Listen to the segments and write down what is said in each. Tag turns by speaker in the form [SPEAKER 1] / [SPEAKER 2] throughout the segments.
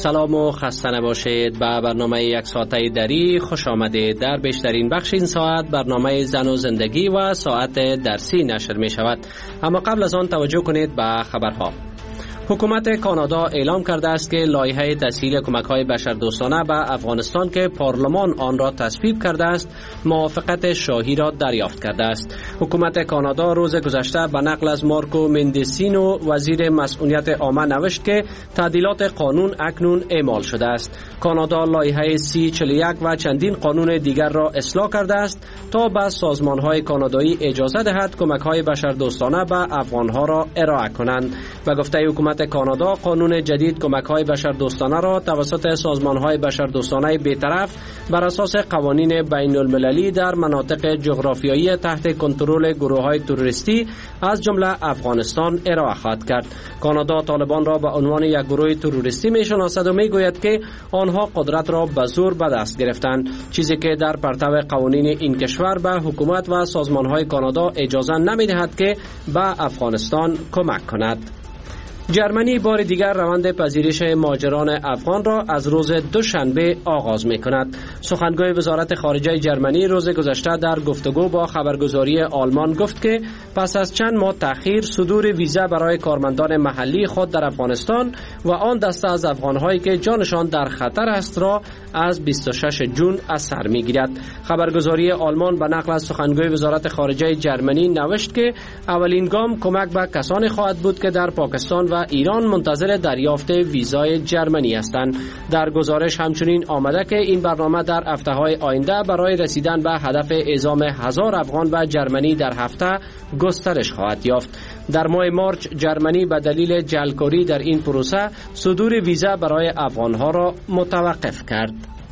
[SPEAKER 1] سلام و خسته نباشید. به برنامه یک ساعته دری خوش آمدید. در بیشترین بخش این ساعت برنامه زن و زندگی و ساعت درسی نشر می شود. اما قبل از آن توجه کنید به خبرها. حکومت کانادا اعلام کرده است که لایحه تسهیل کمک‌های بشردوستانه به افغانستان که پارلمان آن را تصویب کرده است، موافقت شاهی را دریافت کرده است. حکومت کانادا روز گذشته به نقل از مارکو مندسینو وزیر مسئولیت عامه نوشت که تعدیلات قانون اکنون اعمال شده است. کانادا لایحه 3041 و چندین قانون دیگر را اصلاح کرده است تا به سازمان‌های کانادایی اجازه دهد کمک‌های بشردوستانه به افغان‌ها را ارائه کنند. به گفته حکومت کانادا، قانون جدید کمک‌های بشردوستانه را توسط سازمان‌های بشردوستانه بی‌طرف بر اساس قوانین بین‌المللی در مناطق جغرافیایی تحت کنترل گروه‌های تروریستی از جمله افغانستان ارائه خواهد کرد. کانادا طالبان را به عنوان یک گروه تروریستی می‌شناسد و می‌گوید که آنها قدرت را به زور به دست گرفتند، چیزی که در پرتو قوانین این کشور به حکومت و سازمان‌های کانادا اجازه نمی‌دهد که به افغانستان کمک کند. جرمنی بار دیگر روند پذیرش مهاجران افغان را از روز دوشنبه آغاز می کند. سخنگوی وزارت خارجه جرمنی روز گذشته در گفتگو با خبرگزاری آلمان گفت که پس از چند ماه تأخیر صدور ویزا برای کارمندان محلی خود در افغانستان و آن دسته از افغان‌هایی که جانشان در خطر است را از 26 جون از سر می‌گیرد. خبرگزاری آلمان به نقل از سخنگوی وزارت خارجه جرمنی نوشت که اولین گام کمک به کسانی خواهد بود که در پاکستان و ایران منتظر دریافت ویزای جرمنی هستند. در گزارش همچنین آمده که این برنامه در هفته‌های آینده برای رسیدن به هدف اعزام 1000 افغان به جرمنی در هفته گسترش خواهد یافت. در ماه مارچ جرمنی به دلیل جعلکاری در این پروسه صدور ویزا برای افغانها را متوقف کرد.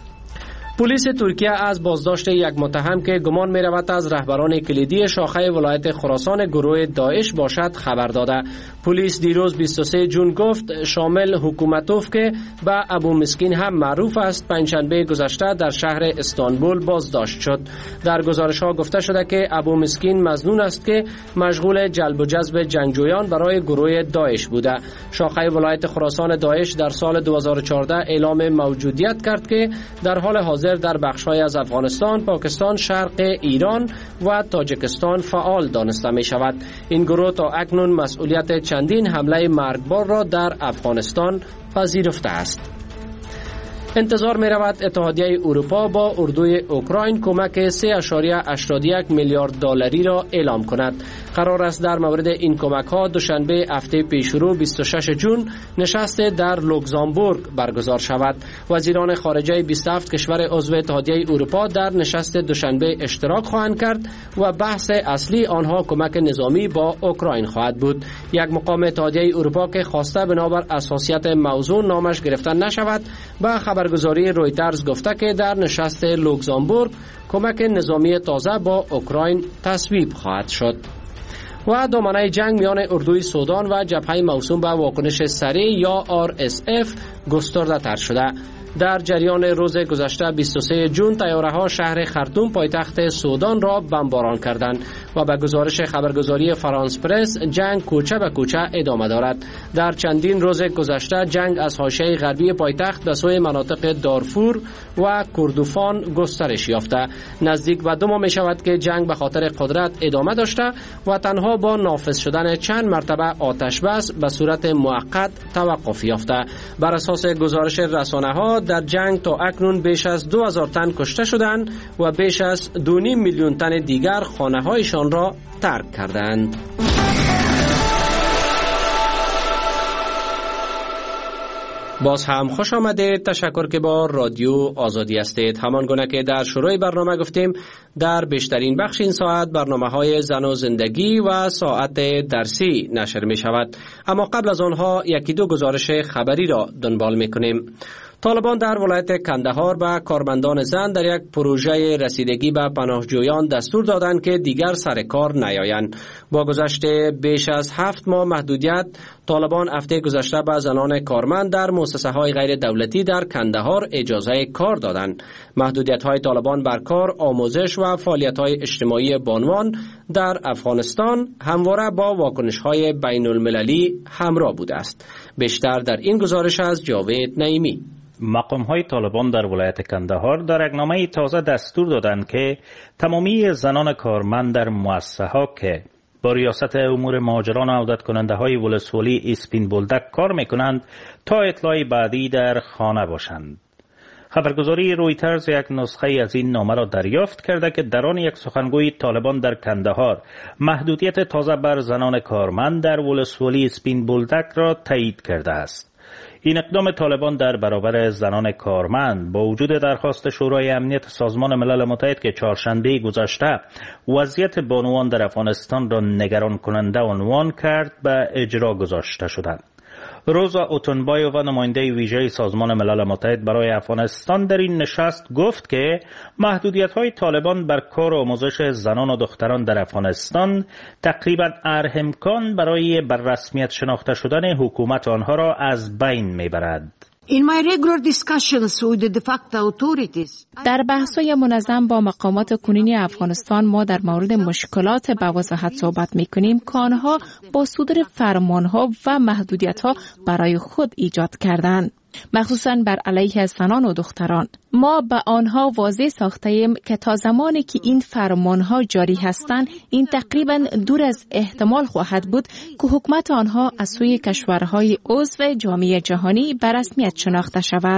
[SPEAKER 1] پلیس ترکیه از بازداشت یک متهم که گمان می رود از رهبران کلیدی شاخه ولایت خراسان گروه داعش باشد خبر داده. پلیس دیروز 23 جون گفت شامل حکومتوف که به ابو مسکین هم معروف است پنجشنبه گذشته در شهر استانبول بازداشت شد. در گزارش ها گفته شده که ابو مسکین مظنون است که مشغول جلب و جذب جنگجویان برای گروه داعش بوده. شاخه ولایت خراسان داعش در سال 2014 اعلام موجودیت کرد که در حال حاضر در بخش‌های از افغانستان، پاکستان، شرق ایران و تاجیکستان فعال دانسته می شود. این گروه تا اکنون مسئولیت چندین حمله مرگبار را در افغانستان پذیرفته است. انتظار می رود اتحادیه اروپا با اردوی اوکراین کمک 3.81 میلیارد دلاری را اعلام کند. قرار است در مورد این کمک ها دوشنبه هفته پیشرو 26 جون نشست در لوکزامبورگ برگزار شود. وزیران خارجه 27 کشور عضو اتحادیه اروپا در نشست دوشنبه اشتراک خواهند کرد و بحث اصلی آنها کمک نظامی با اوکراین خواهد بود. یک مقام اتحادیه اروپا که خواسته بنابر اساسیت موضوع نامش گرفته نشود به خبرگزاری رویترز گفته که در نشست لوکزامبورگ کمک نظامی تازه با اوکراین تصویب خواهد شد. و دامنه جنگ میان اردوی سودان و جبهه موسوم به واکنش سریع یا RSF گسترده تر شده. در جریان روز گذشته 23 جون طیاره‌ها شهر خرطوم پایتخت سودان را بمباران کردند و به گزارش خبرگزاری فرانس پرس جنگ کوچه به کوچه ادامه دارد. در چندین روز گذشته جنگ از حاشیه غربی پایتخت به سوی مناطق دارفور و کردوفان گسترش یافته. نزدیک به 2 ماه می شود که جنگ به خاطر قدرت ادامه داشته و تنها با نافذ شدن چند مرتبه آتش بس به صورت موقت توقف یافته. بر اساس گزارش رسانه‌ها در جنگ تا اکنون بیش از 2000 تن کشته شدند و بیش از 2.5 میلیون تن دیگر خانه‌هایشان را ترک کردند. باز هم خوش آمدید. تشکر که با رادیو آزادی هستید. همان گونه که در شروع برنامه گفتیم در بیشترین بخش این ساعت برنامه‌های زن و زندگی و ساعت درسی نشر می شود. اما قبل از آنها یکی دو گزارش خبری را دنبال می کنیم. طالبان در ولایت کندهار به کارمندان زن در یک پروژه رسیدگی به پناهجویان دستور دادند که دیگر سر کار نیایند. با گذشت بیش از 7 ماه محدودیت، طالبان هفته گذشته به زنان کارمند در مؤسسه‌های غیر دولتی در کندهار اجازه کار دادند. محدودیت‌های طالبان بر کار، آموزش و فعالیت‌های اجتماعی بانوان در افغانستان همواره با واکنش‌های بین‌المللی همراه بوده است. بیشتر در این گزارش از جاوید نعیمی.
[SPEAKER 2] مقام‌های طالبان در ولایت کندهار در اقنامه تازه دستور دادند که تمامی زنان کارمند در مؤسسه‌ها که با ریاست امور مهاجران و عودت کننده های ولسوالی اسپین بولدک کار میکنند تا اطلاع بعدی در خانه باشند. خبرگزاری رویترز یک نسخه از این نامه را دریافت کرده که در آن یک سخنگوی طالبان در کندهار محدودیت تازه بر زنان کارمند در ولسوالی اسپین بولدک را تایید کرده است. این اقدام طالبان در برابر زنان کارمند با وجود درخواست شورای امنیت سازمان ملل متحد که چهارشنبه گذشته وضعیت بانوان در افغانستان را نگران کننده عنوان کرد به اجرا گذاشته شدند. روزا اوتنبایووا نماینده ویژه سازمان ملل متحد برای افغانستان در این نشست گفت که محدودیت‌های طالبان بر کار و آموزش زنان و دختران در افغانستان تقریباً ارهمکان برای بر رسمیت شناخته شدن حکومت آنها را از بین میبرد.
[SPEAKER 3] در بحث‌های منظم با مقامات کنونی افغانستان ما در مورد مشکلات به وضاحت صحبت می‌کنیم که آنها با صدور فرمان‌ها و محدودیت‌ها برای خود ایجاد کردند، مخصوصاً بر علیه زنان و دختران. ما به آنها واضح ساخته‌ایم که تا زمانی که این فرمانها جاری هستند، این تقریباً دور از احتمال خواهد بود که حکومت آنها از سوی کشورهای عضو جامعه جهانی به رسمیت شناخته شود.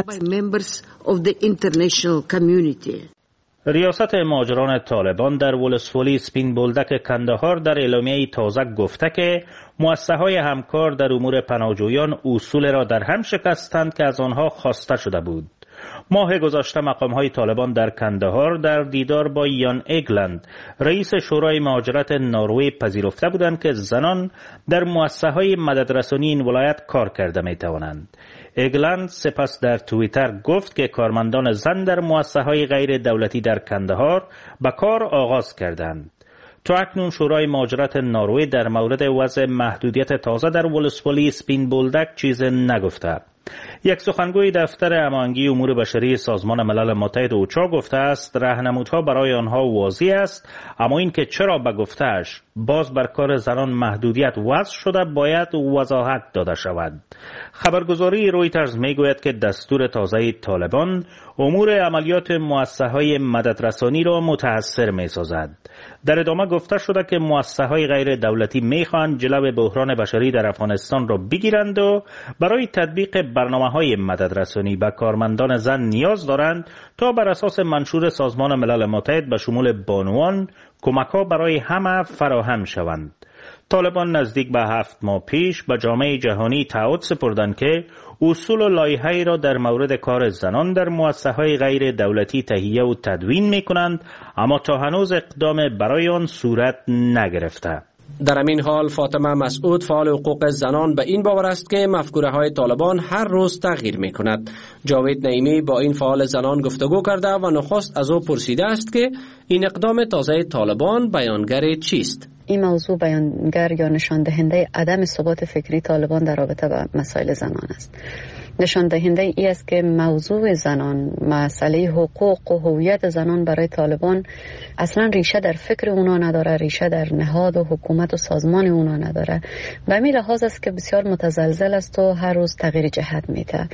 [SPEAKER 2] ریاست مهاجران طالبان در ولسوالی اسپین بولدک کندهار در اعلامیه تازه گفته که مؤسسه‌های همکار در امور پناهجویان اصول را در هم شکستند که از آنها خواسته شده بود. ماه گذشته مقام‌های طالبان در کندهار در دیدار با یان اگلند رئیس شورای مهاجرت نروژ پذیرفته بودند که زنان در مؤسسه‌های مددرسانی این ولایت کار کرده می‌توانند. اگلند سپس در توییتر گفت که کارمندان زن در مؤسسه‌های غیر دولتی در کندهار به کار آغاز کردند. تا اکنون شورای مهاجرت نروژ در مورد وضع محدودیت تازه در ولسوالی اسپین بولدک چیز نگفته. یک سخنگوی دفتر هماهنگی امور بشری سازمان ملل متحد اوچا گفته است راهنمودها برای آنها واضح است، اما این که چرا به گفته‌اش باز بر کار زنان محدودیت وضع شده باید وضاحت داده شود. خبرگزاری رویترز میگوید که دستور تازه طالبان امور عملیات مؤسسه‌های مددرسانی را متأثر می‌سازد. در ادامه گفته شده که مؤسسه‌های غیر دولتی می‌خواهند جلو بحران بشری در افغانستان را بگیرند و برای تطبیق برنامه‌های مددرسانی به کارمندان زن نیاز دارند تا بر اساس منشور سازمان ملل متحد به شمول بانوان کمک‌ها برای همه فراهم شوند. طالبان نزدیک به 7 ماه پیش به جامعه جهانی تعهد سپردند که اصول و لایحه‌ای را در مورد کار زنان در مؤسسه‌های غیر دولتی تهیه و تدوین می‌کنند، اما تا هنوز اقدام برای آن صورت نگرفته.
[SPEAKER 1] در همین حال فاطمه مسعود فعال حقوق زنان به این باور است که مفکوره‌های طالبان هر روز تغییر می‌کند. جاوید نعیمی با این فعال زنان گفتگو کرده و نخست از او پرسیده است که این اقدام تازه طالبان بیانگر چیست؟
[SPEAKER 4] این موضوع بیانگر یا نشان دهنده عدم ثبات فکری طالبان در رابطه با مسائل زنان است. نشان دهنده ای است که موضوع زنان، مسئله حقوق و هویت زنان برای طالبان اصلا ریشه در فکر اونا نداره، ریشه در نهاد و حکومت و سازمان اونا نداره. به همین لحاظ است که بسیار متزلزل است و هر روز تغییر جهت میده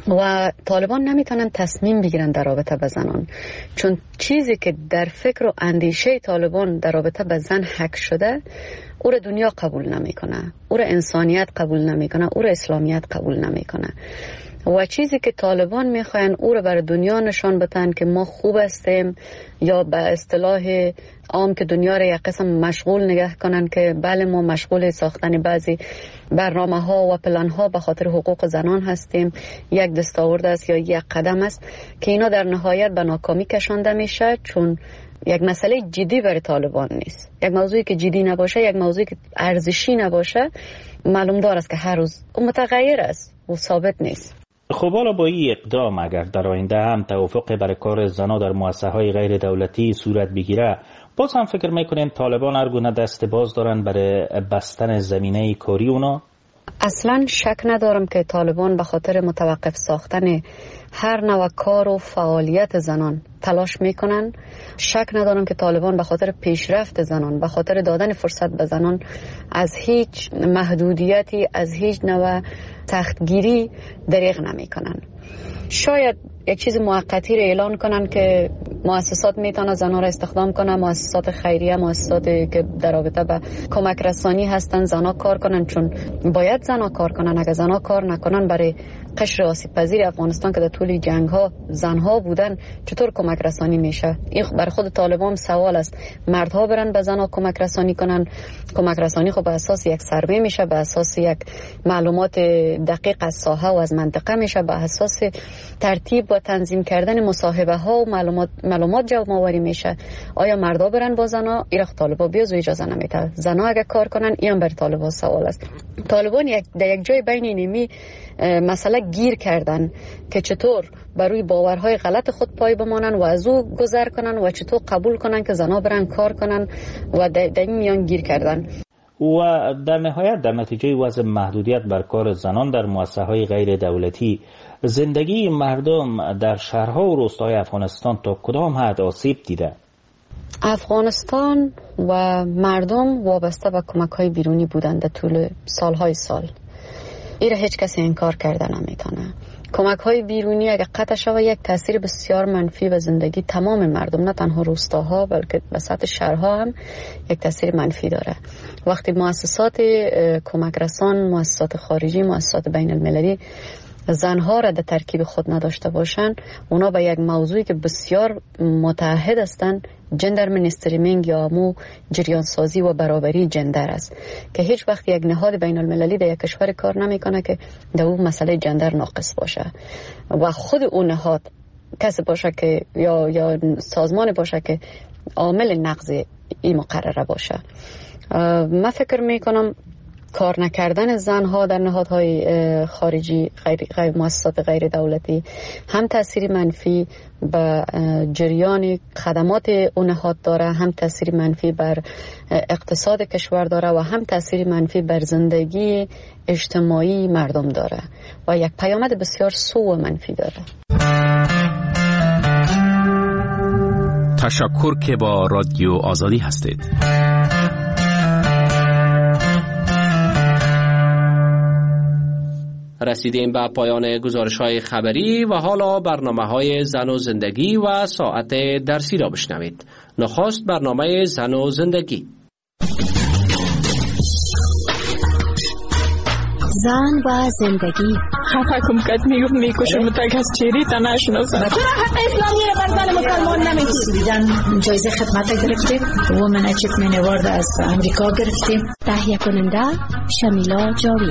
[SPEAKER 4] و طالبان نمیتونن تصمیم بگیرن در رابطه با زنان، چون چیزی که در فکر و اندیشه طالبان در رابطه با زن حک شده او را دنیا قبول نمیکنه، او را انسانیت قبول نمیکنه، او را اسلامیت قبول نمیکنه و چیزی که طالبان میخواین او را بر دنیا نشان بدن که ما خوب هستیم، یا به اصطلاح عام که دنیا را یک قسم مشغول نگه کنن که بله ما مشغول ساختن بعضی برنامه ها و پلان ها به خاطر حقوق زنان هستیم، یک دستاورد است یا یک قدم است که اینا در نهایت به ناکامی کشانده میشه، چون یک مسئله جدی برای طالبان نیست. یک موضوعی که جدی نباشه، یک موضوعی که ارزشی نباشه، معلوم دار است که هر روز متغیر است و ثابت نیست.
[SPEAKER 2] خب حالا با این اقدام اگر در آینده هم توافق برای کار زنان در مؤسسه‌های غیر دولتی صورت بگیره، باز هم فکر میکنین طالبان هر گونه دست باز دارن برای بستن زمینه کاری اونا؟
[SPEAKER 4] اصلا شک ندارم که طالبان به خاطر متوقف ساختن هر نوع کار و فعالیت زنان تلاش میکنن. شک ندارم که طالبان به خاطر پیشرفت زنان، به خاطر دادن فرصت به زنان از هیچ محدودیتی، از هیچ نوع سختگیری دریغ نمیکنن. شاید یک چیز موقتی رو اعلان کنن که مؤسسات میتونن زنان را استخدام کنن، مؤسسات خیریه، مؤسساتی که در رابطه با کمک رسانی هستن زنها کار کنن، چون باید زنها کار کنن. اگر زنها کار نکنن برای قشر آسیب پذیر افغانستان که در طول جنگ ها زنها بودن چطور کمک رسانی میشه؟ این برای خود طالبان سوال است. مردها برن به زنها کمک رسانی کنن. کمک رسانی خب به اساس یک سروی میشه، به اساس یک معلومات دقیق از ساحه و از منطقه میشه، به اساس ترتیب و تنظیم کردن مصاحبه ها و معلومات جواب آوری میشه. آیا مردها برن با زنها؟ این طالبان بیاز و اجازه نمیده. زنها اگه کار کنن این بر طالبان سوال است. طالبان در یک جای بین اینمی مسئله گیر کردن که چطور بروی باورهای غلط خود پای بمانن و از او گذر کنن و چطور قبول کنن که زنها برن کار کنن و در این میان گیر کردن.
[SPEAKER 2] و در نهایت در نتیجه وضع محدودیت بر کار زنان در مؤسسه‌های غیر دولتی، زندگی مردم در شهرها و روستاهای افغانستان تا کدام حد آسیب دیده؟
[SPEAKER 4] افغانستان و مردم وابسته به کمک‌های بیرونی بودند در طول سالهای سال. این را هیچ کسی انکار کرده نمیتونه. کمک‌های بیرونی اگر قطع شود یک تاثیر بسیار منفی به زندگی تمام مردم، نه تنها روستاها بلکه به سطح شهرها هم یک تاثیر منفی داره. وقتی مؤسسات کمک رسان، مؤسسات خارجی، مؤسسات بین المللی زنها را در ترکیب خود نداشته باشن، اونا به یک موضوعی که بسیار متعهد هستند، جندر مینستریمینگ یا مو جریان سازی و برابری جندر است که هیچ وقت یک نهاد بین المللی در یک کشور کار نمیکنه که در اون مسئله جندر ناقص باشه و خود اون نهاد کسی باشه که یا سازمان باشه که عامل نقض این مقرره باشه. من فکر میکنم کار نکردن زنها در نهادهای خارجی، غیر مؤسسات غیر دولتی، هم تأثیر منفی به جریان خدمات اون نهاد داره، هم تأثیر منفی بر اقتصاد کشور داره و هم تأثیر منفی بر زندگی اجتماعی مردم داره و یک پیامد بسیار سو و منفی داره.
[SPEAKER 5] تشکر که با رادیو آزادی هستید.
[SPEAKER 1] رسیدیم به پایان گزارش‌های خبری و حالا برنامه‌های زن و زندگی و ساعت درسی را بشنوید. نخست برنامه زن و زندگی.
[SPEAKER 6] زن و زندگی.
[SPEAKER 3] خفه کم کد میکشم تا کس چیری تا نشناسم.
[SPEAKER 6] چرا حق اسلامی را بر زن مسلمان نمیگیرید؟ جایزه خدمت گرفتیم. وومن اچیومنت اوارد از امریکا گرفتیم. تهیه کننده شمیلا جاوید.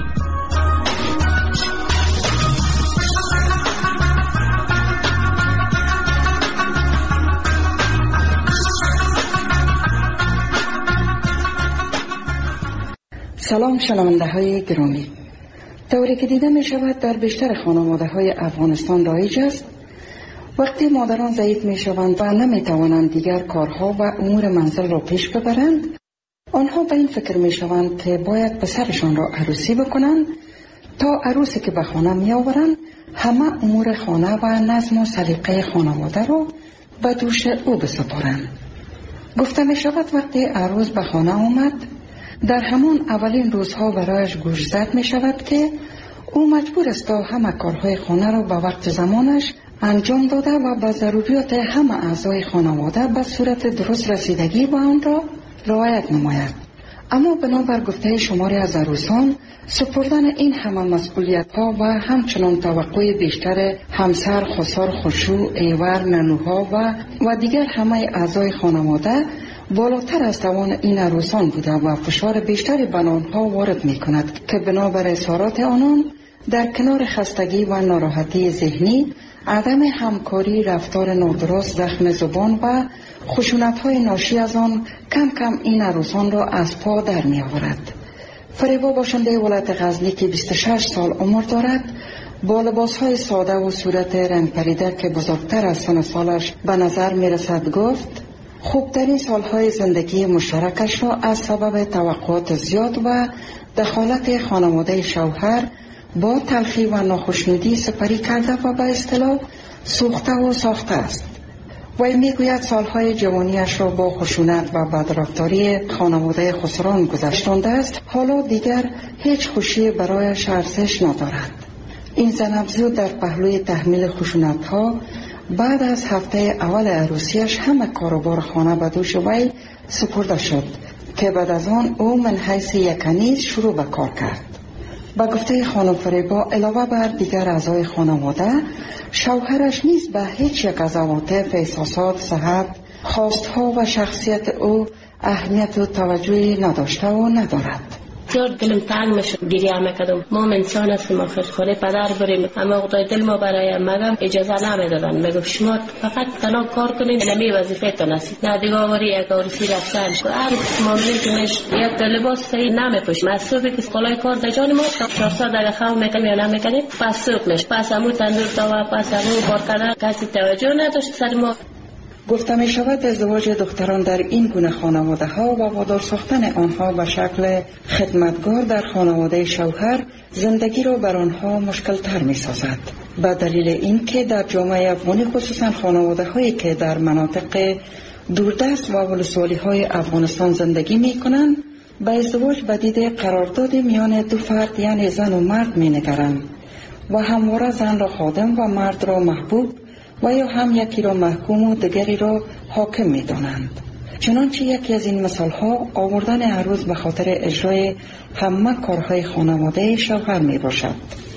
[SPEAKER 7] سلام شنونده های گرامی. طوری که دیده می شود در بیشتر خانواده های افغانستان رایج است وقتی مادران ضعیف می شوند و نمی توانند دیگر کارها و امور منزل را پیش ببرند، آنها به این فکر می شوند که باید پسرشان را عروسی بکنند تا عروسی که به خانه می آورند همه امور خانه و نظم و سلیقه خانواده را به دوش او بسپارند. گفته می شود وقتی عروس به خانه آمد در همان اولین روزها برایش گوش زد می شود که او مجبور است تا همه کارهای خانه را به وقت زمانش انجام داده و به ضروریات همه اعضای خانواده به صورت درست رسیدگی به آن را رعایت نماید. اما بنابر گفته شماری از عروسان سپردن این همه مسئولیت ها و همچنان توقع بیشتر همسر، خسر، خشوع، ایور، ننوها و دیگر همه اعضای خانواده بالاتر از توان این عروسان بوده و فشار بیشتری بر آنها وارد می کند که بنابر اظهارات آنان در کنار خستگی و ناراحتی ذهنی، عدم همکاری، رفتار نادرست، زخم زبان و خشونت‌های ناشی از آن کم کم این عروسان را از پا در می آورد. فریبا باشنده ولایت غزنی که 26 سال عمر دارد با لباس‌های ساده و صورت رنگ پریده که بزرگتر از سن سالش به نظر می رسد گفت: خوبترین سالهای زندگی مشترکش را از سبب توقعات زیاد و دخالت خانواده شوهر با تلخی و ناخوشنودی سپری کرده و به اصطلاح سوخته و ساخته است. وی میگوید سالهای جوانیش را با خشونت و بدرفتاری خانواده خسران گذشتانده است. حالا دیگر هیچ خوشی برایش ارزش ندارد. این زن افزود در پهلوی تحمیل خشونت‌ها بعد از هفته اول عروسیش همه کاروبار خانه به دوش وی سپرده شد که بعد از آن او من حیث یک کنیز شروع به کار کرد. با گفته خانم فریبا علاوه بر دیگر اعضای خانواده، شوهرش نیز به هیچ یک از عواطف، احساسات، صحت، خواستها و شخصیت او اهمیت و توجهی نداشته و ندارد.
[SPEAKER 8] بسیار دلم تنگ میشد، گریه میکردم. ما انسان هستیم، آخر خانه پدر بریم، اما خدای دل ما برای مگم اجازه نمیدادن. میگفت شما فقط تنها کار کنین، نمی وظیفه تان است. نه دیگه آوری یک عروسی رفتن هر معامله که میش یک لباس صحیح نمیپوش. مسئولی که کلاه کار در جان ما 400 دقیقه خو میکنیم یا نمیکنیم، پس سوق میش، پس همون تندور تا پس همون کار کردن کسی توجه نداشت سر ما.
[SPEAKER 7] گفته می شود ازدواج دختران در این گونه خانواده ها و وادار ساختن آنها به شکل خدمتگار در خانواده شوهر زندگی را بر آنها مشکل تر می سازد. به دلیل این که در جامعه افغانی خصوصا خانواده هایی که در مناطق دوردست و ولسوالی های افغانستان زندگی می کنند به ازدواج بدید قرارداد میان دو فرد یعنی زن و مرد می نگرند و همواره زن را خادم و مرد را محبوب و یا هم یکی را محکوم و دیگری را حاکم می دانند. چنانچه یکی از این مثال ها آوردن عروس به خاطر اجرای همه کارهای خانواده شوهر می باشد.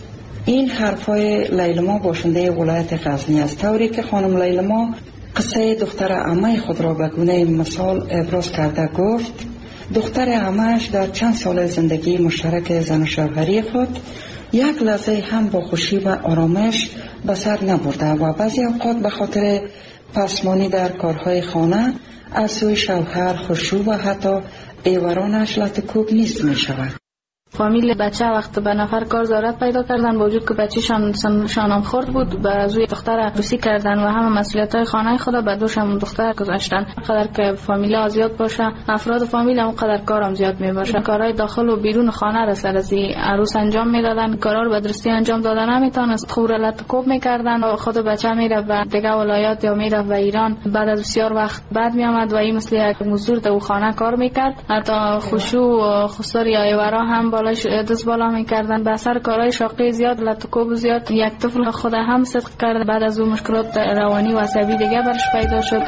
[SPEAKER 7] این حرفای لیلما باشنده ولایت غزنی است، طوری که خانم لیلما قصه دختر عمه خود را به گونه مثال ابراز کرده گفت دختر عمه‌اش در چند سال زندگی مشترک زن و شوهری خود یک لحظه هم با خوشی و آرامش به سر نبرده و بعضی اوقات به خاطر پسمانی در کارهای خانه از سوی شوهر خشوع و حتی ایورانش لطکوب نیست می شود.
[SPEAKER 9] فامیل بچه وقت به نفر کار ضرورت پیدا کردن با وجود که بچه شانم خورد بود به روی دختر روسی کردن و همه مسئولیت های خانه خدا به دوش هم دختر گذاشتن. قدر که فامیل زیاد باشه افراد فامیل هم قدر کارم زیاد می باشه. کارهای داخل و بیرون خانه را سر از عروس انجام میدادن، کارا رو به درستی انجام دادن نمیتونست، خور لطکوب میکردن و خود بچه میره و دیگه ولایات یا میره و ایران بعد از بسیار وقت بعد می آمد و این مثل یک مزدور تو خانه کار میکرد. حتی خشوع و خسار یا ایورا هم بالاش دست بالا میکردن. به اثر کارهای شاقی زیاد لطکوب زیاد یک طفل خود هم صدق کرد. بعد از اون مشکلات روانی و عصبی دیگه برش پیدا شد.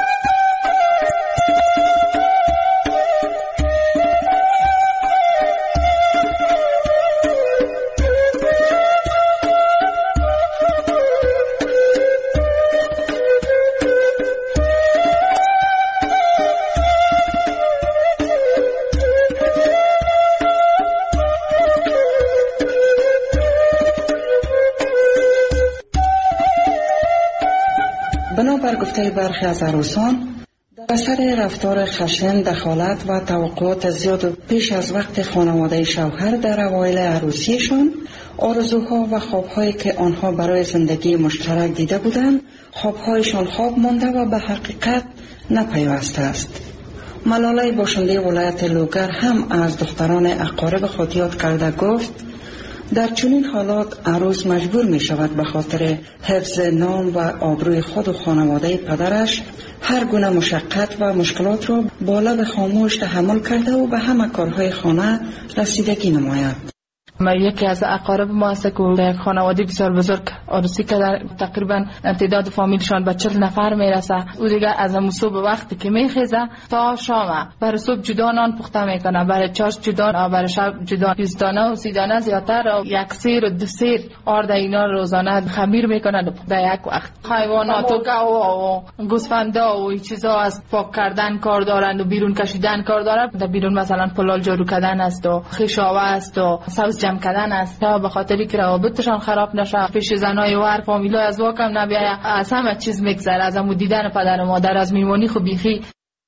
[SPEAKER 7] بنابر گفته برخی از عروسان در اثر رفتار خشن، دخالت و توقعات زیاد و پیش از وقت خانواده شوهر در اوایل عروسیشان آرزوها و خوابهایی که آنها برای زندگی مشترک دیده بودند خوابهایشان خواب مانده و به حقیقت نپیوسته است. ملاله باشنده ولایت لوگر هم از دختران اقارب خود یاد کرده گفت در چنین حالات عروس مجبور می شود به خاطر حفظ نام و آبروی خود و خانواده پدرش هر گونه مشقت و مشکلات را با لب خاموش تحمل کرده و به همه کارهای خانه رسیدگی نماید.
[SPEAKER 9] یکی از اقارب ما است که یک خانواده بسیار بزرگ عروسی که تقریبا تعداد فامیلشان به 40 نفر میرسه. او دیگه از صبح وقتی که میخیزه تا شام برای صبح جدا نان پخته میکنه، برای چاش جدا، برای شب جدا 20 دانه و 30 دانه زیاتر و یک سیر و دو سیر آرد اینا روزانه خمیر میکنه در یک وقت. حیوانات و گاو و گوسفندا و چیزا از پاک کردن کار دارند و بیرون کشیدن کار دارند. در بیرون مثلا پلال جارو کردن است و خیشاوه است و سبز جمع کردن است تا به خاطری که روابطشان خراب نشه، پیش زنای و هر فامیلا از واکم نبیایه، از همه چیز میگذره، از همون دیدن پدر و مادر، از میمونی خو بیخی.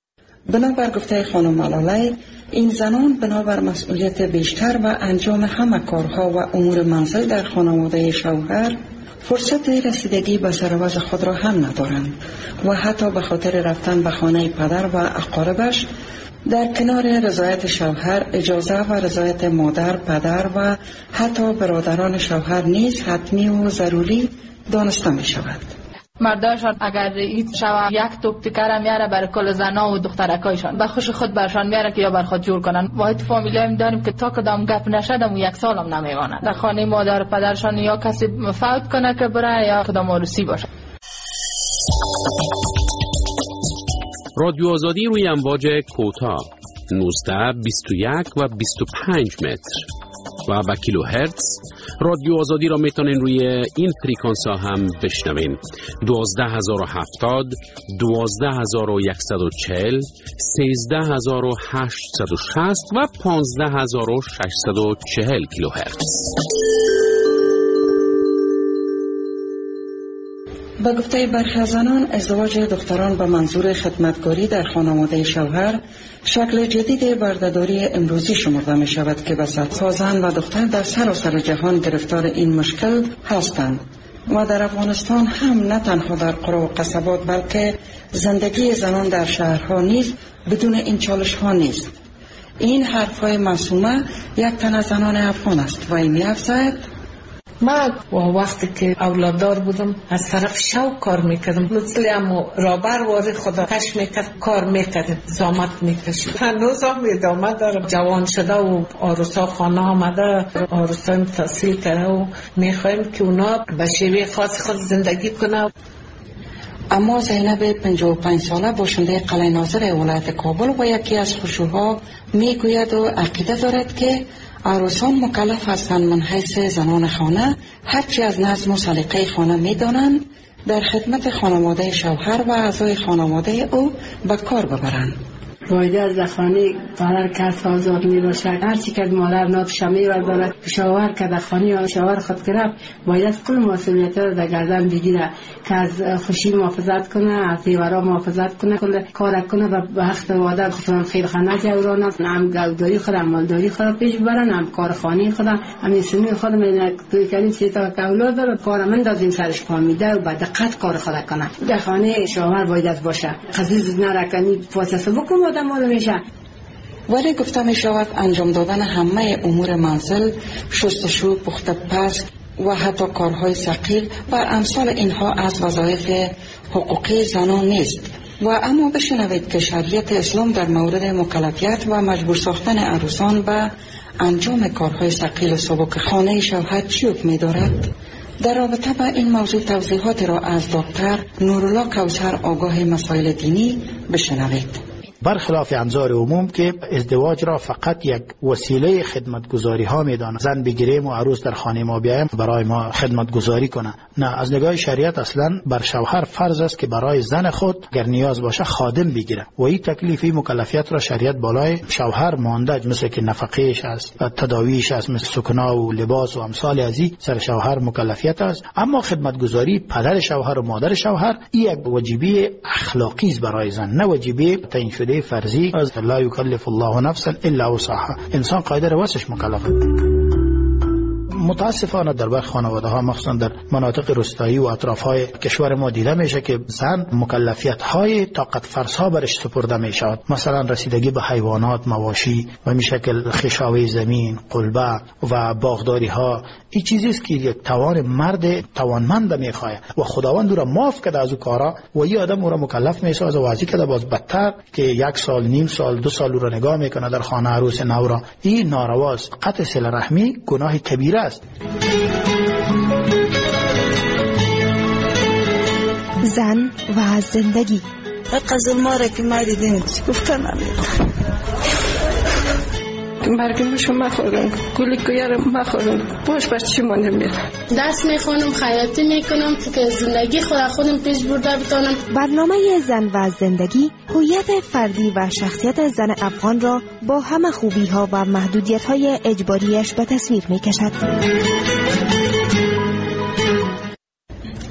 [SPEAKER 7] بنابر گفته خانم ملاله، این زنان بنابر مسئولیت بیشتر و انجام همه کارها و امور منزل در خانواده شوهر فرصت رسیدگی به سرآوز خود را هم ندارند و حتی به خاطر رفتن به خانه پدر و اقاربش در کنار رضایت شوهر اجازه و رضایت مادر، پدر و حتی برادران شوهر نیز حتمی و ضروری دانسته می شود.
[SPEAKER 9] مرداشان اگر این شوه یک توپ تکر میاره برای کل زنا و دخترکایشان به خوش خود برشان میاره که یا بر خود جور کنن. واحد فامیلی هم داریم که تا کدام گپ نشدم و یک سال هم نمیمانند در خانه مادر و پدرشان، یا کسی فوت کنه که بره یا کدام عروسی باشه.
[SPEAKER 5] رادیو آزادی روی امواج کوتاه 19، 21 و 25 متر و به کیلوهرتز. رادیو آزادی را میتونین روی این فریکانس ها هم بشنوین: 12070، 12140، 13860 و 15640 کیلوهرتز.
[SPEAKER 7] به گفته برخی از زنان، ازدواج دختران به منظور خدمتگاری در خانواده شوهر شکل جدید بردهداری امروزی شمرده می شود که به صدها زن و دختر در سراسر جهان گرفتار این مشکل هستند و در افغانستان هم نه تنها در قرى و قصبات بلکه زندگی زنان در شهرها نیز بدون این چالش ها نیست. این حرفهای معصومه یک تن از زنان افغان است و این می افزاید:
[SPEAKER 10] من وقتی که اولاددار بودم از طرف شوق کار میکردم، مثل رابر واری خدا کش میکرد، کار میکرد، زامت میکشید. هنوز هم ادامه داره. جوان شده و آروسا خانه آمده، آروسا هم تحصیل کرده و میخوایم که اونا به شیوه خاص خود زندگی کنه.
[SPEAKER 7] اما زینب 55 ساله باشنده قلعه ناظر ولایت کابل و یکی از خشوها میگوید و عقیده دارد که عروسان مکلف هستند من حیث زنان خانه هرچی از نظم و سلیقه خانه میدانند در خدمت خانواده شوهر و اعضای خانواده او به کار ببرند.
[SPEAKER 11] باید از خانه پدر کس آزاد می باشد. هرچی که مادر ناتش می بردارد شوهر که در خانه شوهر خود گرفت باید کل مسئولیت را در گردن بگیره که از خوشی محافظت کنه، از زیورا محافظت کنه، کل کار کنه و به حق وعده خودشان خیر خانه جورانه، هم گوداری خود هم مالداری خود پیش برن، هم کار خانه خود هم سنی خود من توی کردیم سه تا اولاد داره کار من دادیم سرش پا میده و بعد دقت کار خود کنه. در خانه شوهر باید باشه. قضیه نرکنی فاصله بکنه
[SPEAKER 7] ولی گفته می شود انجام دادن همه امور منزل، شستشو، پخت پز و حتی کارهای ثقیل و امثال اینها از وظایف حقوقی زنان نیست. و اما بشنوید که شریعت اسلام در مورد مکلفیت و مجبور ساختن عروسان به انجام کارهای ثقیل و سبک خانه شوهر چی حکم می دارد؟ در رابطه با این موضوع توضیحات را از دکتر نورالله کوثر آگاه مسائل دینی بشنوید.
[SPEAKER 12] برخلاف انظار عموم که ازدواج را فقط یک وسیله خدمتگزاری ها میدانند، زن بگیریم و عروس در خانه ما بیایم برای ما خدمتگزاری کنه. نه، از نگاه شریعت اصلا بر شوهر فرض است که برای زن خود گر نیاز باشه خادم بگیره و این تکلیفی مکلفیت را شریعت بالای شوهر مانده، مثل که نفقهش است، تداویش است، مثل سکنا و لباس و امثال از این سر شوهر مکلفیت است. اما خدمتگزاری پدر شوهر و مادر شوهر این یک واجبی اخلاقی است برای زن، نه واجبی تعیین شده فرضی. از لا یکلف الله نفسا الا وسعها، انسان قادر واسش مکلف. متاسفانه در برخی خانواده ها مخصوصا در مناطق روستایی و اطراف های کشور ما دیده میشه که زن مکلفیت های طاقت فرض ها برش سپرده می شود. مثلا رسیدگی به حیوانات، مواشی و می شکل خشاوی زمین، قلبه و باغداری ها. این چیزی است که یک توان مرد توانمند میخواد و خداوند او را معاف کرده از او کارا و این آدم او را مکلف میسازه و ازی کرده باز بدتر که 1 سال، نیم سال، 2 سال او را نگاه میکنه در خانه عروس نو را. این نارواست. قطع صله رحمی گناه کبیره است.
[SPEAKER 13] زن و زندگی.
[SPEAKER 14] قزل ماره که ما دیدیم گفتن
[SPEAKER 15] مرگم شما مخورن، گلی کویارم مخورن، باش بر چی ما نمیره.
[SPEAKER 16] دست میخونم، خیاطی میکنم که زندگی خودم پیش برده بتانم.
[SPEAKER 13] برنامه زن و زندگی هویت فردی و شخصیت زن افغان را با همه خوبی ها و محدودیت های اجباریش به تصویر میکشد.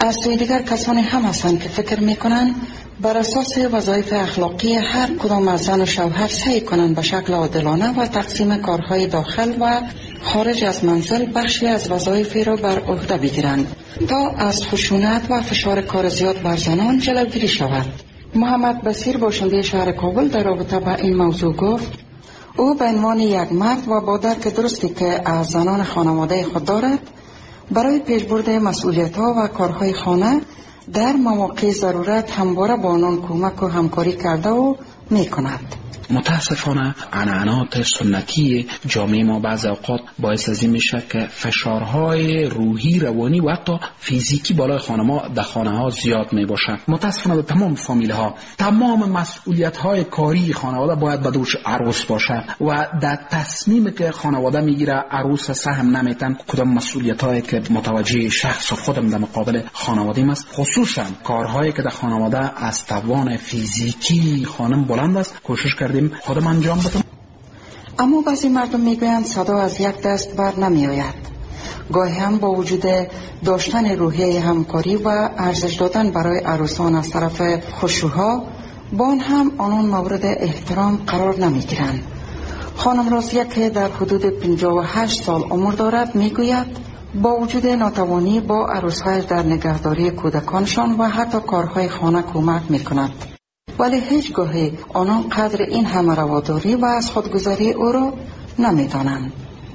[SPEAKER 7] از سوی دیگر کسانی هم هستند که فکر میکنند بر اساس وظایف اخلاقی هر کدام از زن و شوهر سعی کنند به شکل عادلانه و تقسیم کارهای داخل و خارج از منزل بخشی از وظایف را بر عهده بگیرند تا از خشونت و فشار کار زیاد بر زنان جلوگیری شود. محمد بصیر باشنده شهر کابل در رابطه با این موضوع گفت او به عنوان یک مرد و با درک درستی که از زنان خانواده خود دارد برای پیشبرد مسئولیت‌ها و کارهای خانه در مواقع ضرورت همواره با آنان کمک و همکاری کرده و می‌کند.
[SPEAKER 17] متاسفانه عنعنات سنتی جامعه ما بعض اوقات باعث از این میشه که فشارهای روحی، روانی و حتی فیزیکی بالای خانه ها زیاد می باشه. متاسفانه به تمام فامیل ها تمام مسئولیت های کاری خانواده باید به دوش عروس باشه و در تصمیمی که خانواده میگیره عروس سهم نمیتن کدام مسئولیت هایی که متوجه شخص و خودم در مقابل خانواده است، خصوصا کارهایی که در خانواده از توان فیزیکی خانم بلند است کوشش کردیم خودم انجام بدم.
[SPEAKER 7] اما بعضی مردم میگویند صدا از یک دست بر نمی آید. گاهی هم با وجود داشتن روحیه همکاری و ارزش دادن برای عروسان از طرف خشوها با هم آنان مورد احترام قرار نمی گیرند. خانم رازیه که در حدود 58 سال عمر دارد میگوید با وجود ناتوانی با عروس‌هایش در نگهداری کودکانشان و حتی کارهای خانه کمک میکند، ولی هیچگاهی آنان قدر این همه رواداری و از خودگذاری او را نمیدانند.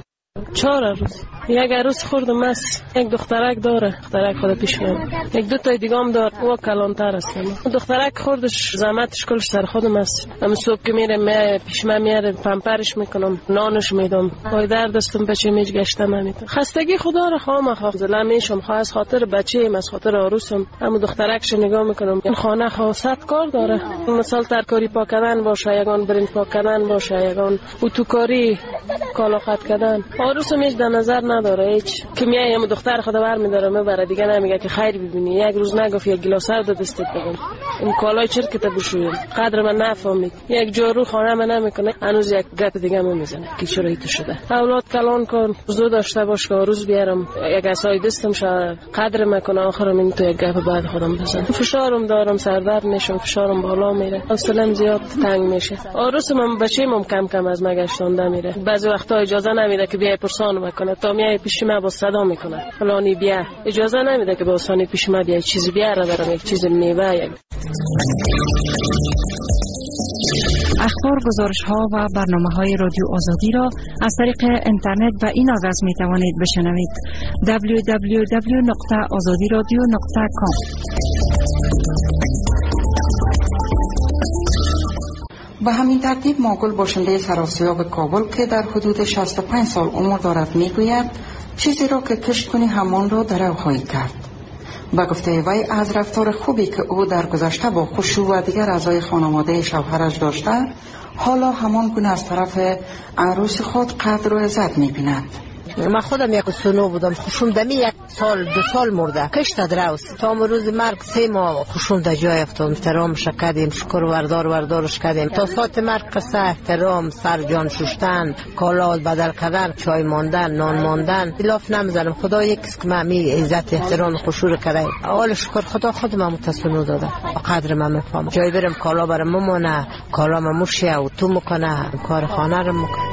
[SPEAKER 15] 4 عروس، یک عروس خوردم است، یک دخترک داره، دخترک خود پیش من، یک دو تا دیگه هم داره، او کلانتر است. دخترک خوردش زحمتش کلش سر خودم است. اما صبح که میره پیش من میاره پمپرش میکنم، نانش میدم، پای درد دستم بچه میج گشته نمیتونم. خستگی خدا را خواهم خواهم میشم، خواهم از خاطر بچه‌ام، از خاطر عروسم. اما دخترکش نگاه میکنم، این خانه خاصت کار داره. مثلا ترکاری پاک کردن باشه، یگان برنج پاک کردن باشه، یگان اتوکاری کالا قطع کردن. عروسم هیچ در نظر نداره، هیچ که میایم دختر خدا برمی‌داره میبره، دیگه نمیگه که خیر ببینی. یک روز نگفت یک گلاس آب دستت بگم، این کالای چرت که بشویم، قدر من نفهمید. یک جارو خانه من نمیکنه، هنوز یک گپ دیگه میزنه که چرا ایت شده. اولاد کلان کن، زو داشته باش که روز بیارم یک اسای دستم شه قدر میکنه، آخرم این تو یک گپ بعد خودم بزنم. فشارم دارم، سردرد میشم، فشارم بالا میره، حوصله‌ام زیاد تنگ میشه. عروسم بچه‌م کم کم از مگشتونده میره، بعضی وقتا اجازه نمیده که بیای پرسان میکنه، تا میای پیش من با صدا میکنه فلانی بیا، اجازه نمیده که با آسانی پیش من بیا چیزی بیاره، برام یک چیز میوه.
[SPEAKER 18] اخبار، گزارش ها و برنامه های رادیو آزادی را از طریق اینترنت و این آدرس می توانید بشنوید: www.azadiradio.com.
[SPEAKER 7] به همین ترتیب ماگل باشنده سراسیاب کابل که در حدود 65 سال عمر دارد میگوید چیزی را که کشت کنی همان را در او خواهی کرد. به گفته وی از رفتار خوبی که او در گذشته با خشوع و دیگر اعضای خانواده شوهرش داشته، حالا همان گونه از طرف عروس خود قدر و عزت می‌بیند.
[SPEAKER 19] من خودم یک سنو بودم، خوشم دمی 1 سال 2 سال مرده، کشت دراوس تا روز مرگ 3 ماه خوشم در جای افتاد. احترامش کردیم، شکر وردارش کردیم تا ساعت مرگ قصه احترام، سر جان شستن، کالا بدل کردن، چای ماندن، نان ماندن، الاف نمیزنم. خدا یکیست که من می عزت احترام خوشور کرده. اول شکر خدا خودم متسنو داده، قدر من میفهمم. جای برم کالا برام ممونه، کالا مموشه و تو میکنه، کار خانه رو میکنه.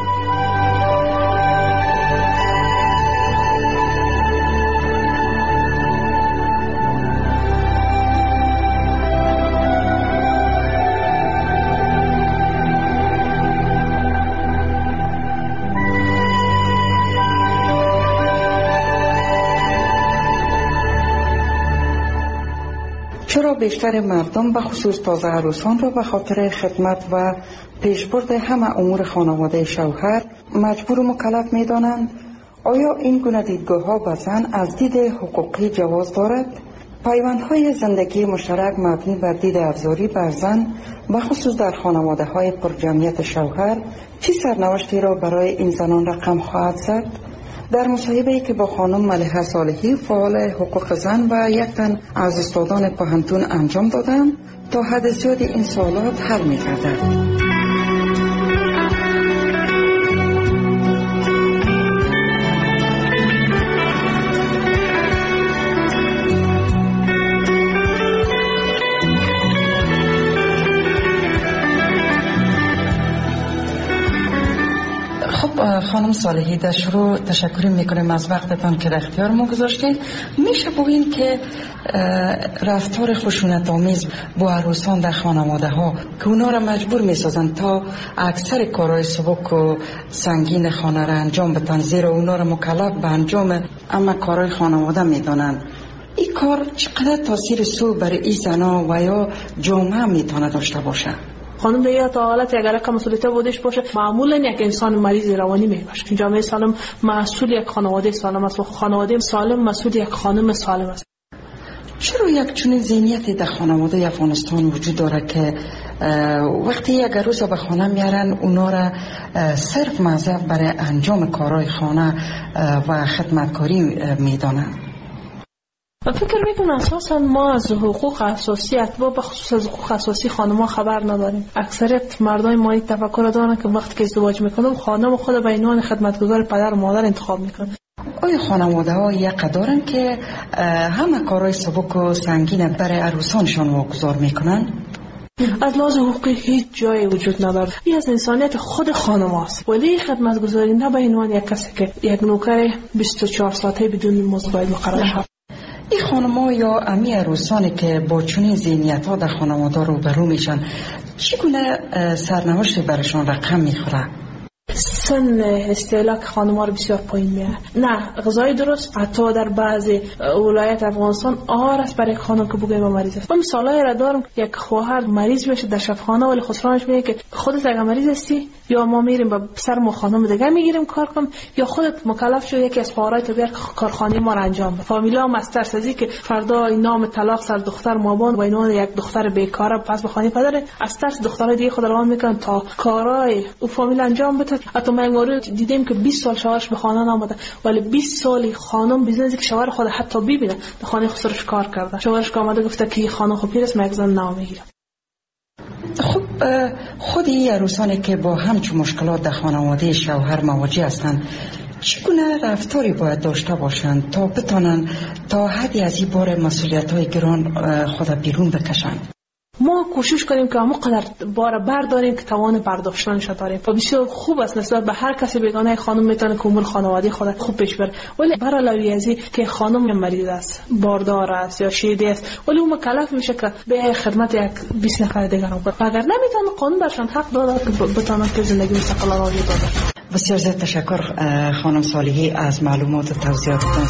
[SPEAKER 7] چرا بیشتر مردم به خصوص تازه عروسان را به خاطر خدمت و پیشبرد همه امور خانواده شوهر مجبور و مکلف می دانند؟ آیا این گونه دیدگاه ها به زن از دید حقوقی جواز دارد؟ پیوندهای زندگی مشترک مبنی بر دید افزاری بر زن به خصوص در خانواده های پرجمعیت شوهر چه سرنوشتی را برای این زنان رقم خواهد زد؟ در مصاحبه‌ای که با خانم ملیحه صالحی فعال حقوق زن و یک تن از استادان پوهنتون انجام دادند تا حد زیادی این سوالات حل می‌گردد. خانم صالحی در شروع تشکر میکنیم از وقتتان که در اختیار ما گذاشتید. میشه بگین که رفتار خشونت آمیز با عروسان در خانواده ها که اونا را مجبور میسازن تا اکثر کارهای سبک و سنگین خانه را انجام بدن، زیرا اونا را مکلف به انجام اما کارهای خانواده میدانند، این کار چقدر تاثیر سوء برای این زنا و یا جامعه میتونه داشته باشه؟
[SPEAKER 20] خانم دیگه تا حالت اگر که مسئولیت بودش باشه معمولا یک انسان مریض روانی میباشه. جامعه سالم مسئول یک خانواده سالم است و خانواده سالم مسئول یک خانم سالم است.
[SPEAKER 7] چرا یک چنین ذهنیتی در خانواده افغانستان وجود داره که وقتی یک عروس به خانه میارن اونا را صرف موظف برای انجام کارهای خانه و خدمتکاری میدانن؟
[SPEAKER 20] فکر میکنم اساسا ما از حقوق اساسی اتباع به خصوص از حقوق اساسی خانم‌ها خبر نداریم. اکثریت مردای ما این تفکر دارن که وقتی که ازدواج میکنم خانم خود به عنوان خدمتگزار پدر و مادر انتخاب میکنن.
[SPEAKER 7] آیا خانواده ها یک دارن که همه کارهای سبک و سنگین برای عروسانشان واگذار میکنن؟
[SPEAKER 20] از لحاظ حقوقی هیچ جایی وجود نداره. این از انسانیت خود خانم است. ولی خدمتگزاری نه به عنوان یک کسی که یک نوکر 24 ساعته بدون مزد باید مقرر شود.
[SPEAKER 7] این خانم‌ها یا امی عروسانی که با چنین ذهنیت‌ها در خانواده روبرو میشن چگونه سرنوشت برشان رقم میخوره؟
[SPEAKER 20] سن استهلاک خانم‌ها رو بسیار پایین میاره. نه غذای درست حتی در بعضی ولایت افغانستان آر است برای خانم که بگه مریض است. من مثالایی را دارم یک خواهر مریض بشه در شفاخانه ولی خسرانش میگه که خودت اگه مریض هستی یا ما میریم با سر ما خانم دیگه میگیریم کار کنم یا خودت مکلف شو یکی از خواهرای تو بیار کارخانه ما را انجام بده. فامیلا مستر سازی که فردا نام طلاق سر دختر مابان و اینو یک دختر بیکاره پس به خانه پدر از ترس دخترای دیگه خود روان میکنن تا کارای او فامیل انجام بده. حتی من مورد دیدیم که 20 سال شوهرش به خانه نامده ولی 20 سالی خانم بیزنسی که شوهر خود حتی ببینه در خانه خسرش کار کرده. شوهرش که آمده گفته که خانم خب پیرست من زن نمیگیرم.
[SPEAKER 7] خب خود این عروسانی که با همچون مشکلات در خانواده شوهر مواجه هستند چگونه رفتاری باید داشته باشند تا بتانند تا حدی از این بار مسئولیت‌های گران خود بیرون بکشند؟
[SPEAKER 20] ما کوشش کنیم که همونقدر بار برداریم که توان برداشتنش داریم و بسیار خوب است نسبت به هر کسی بیگانه خانم میتونه که امور خانوادگی خود خوب پیش بره. ولی برای علاوه از این که خانم مریض است باردار است یا شیده است ولی اون مکلف میشه که به خدمت یک 20 نفر دیگر رو اگر نمیتونه قانون برشان حق داده که بتونن که زندگی مستقلانه داشته باشن.
[SPEAKER 7] بسیار زیاد تشکر خانم صالحی از معلومات و توضیحاتتان.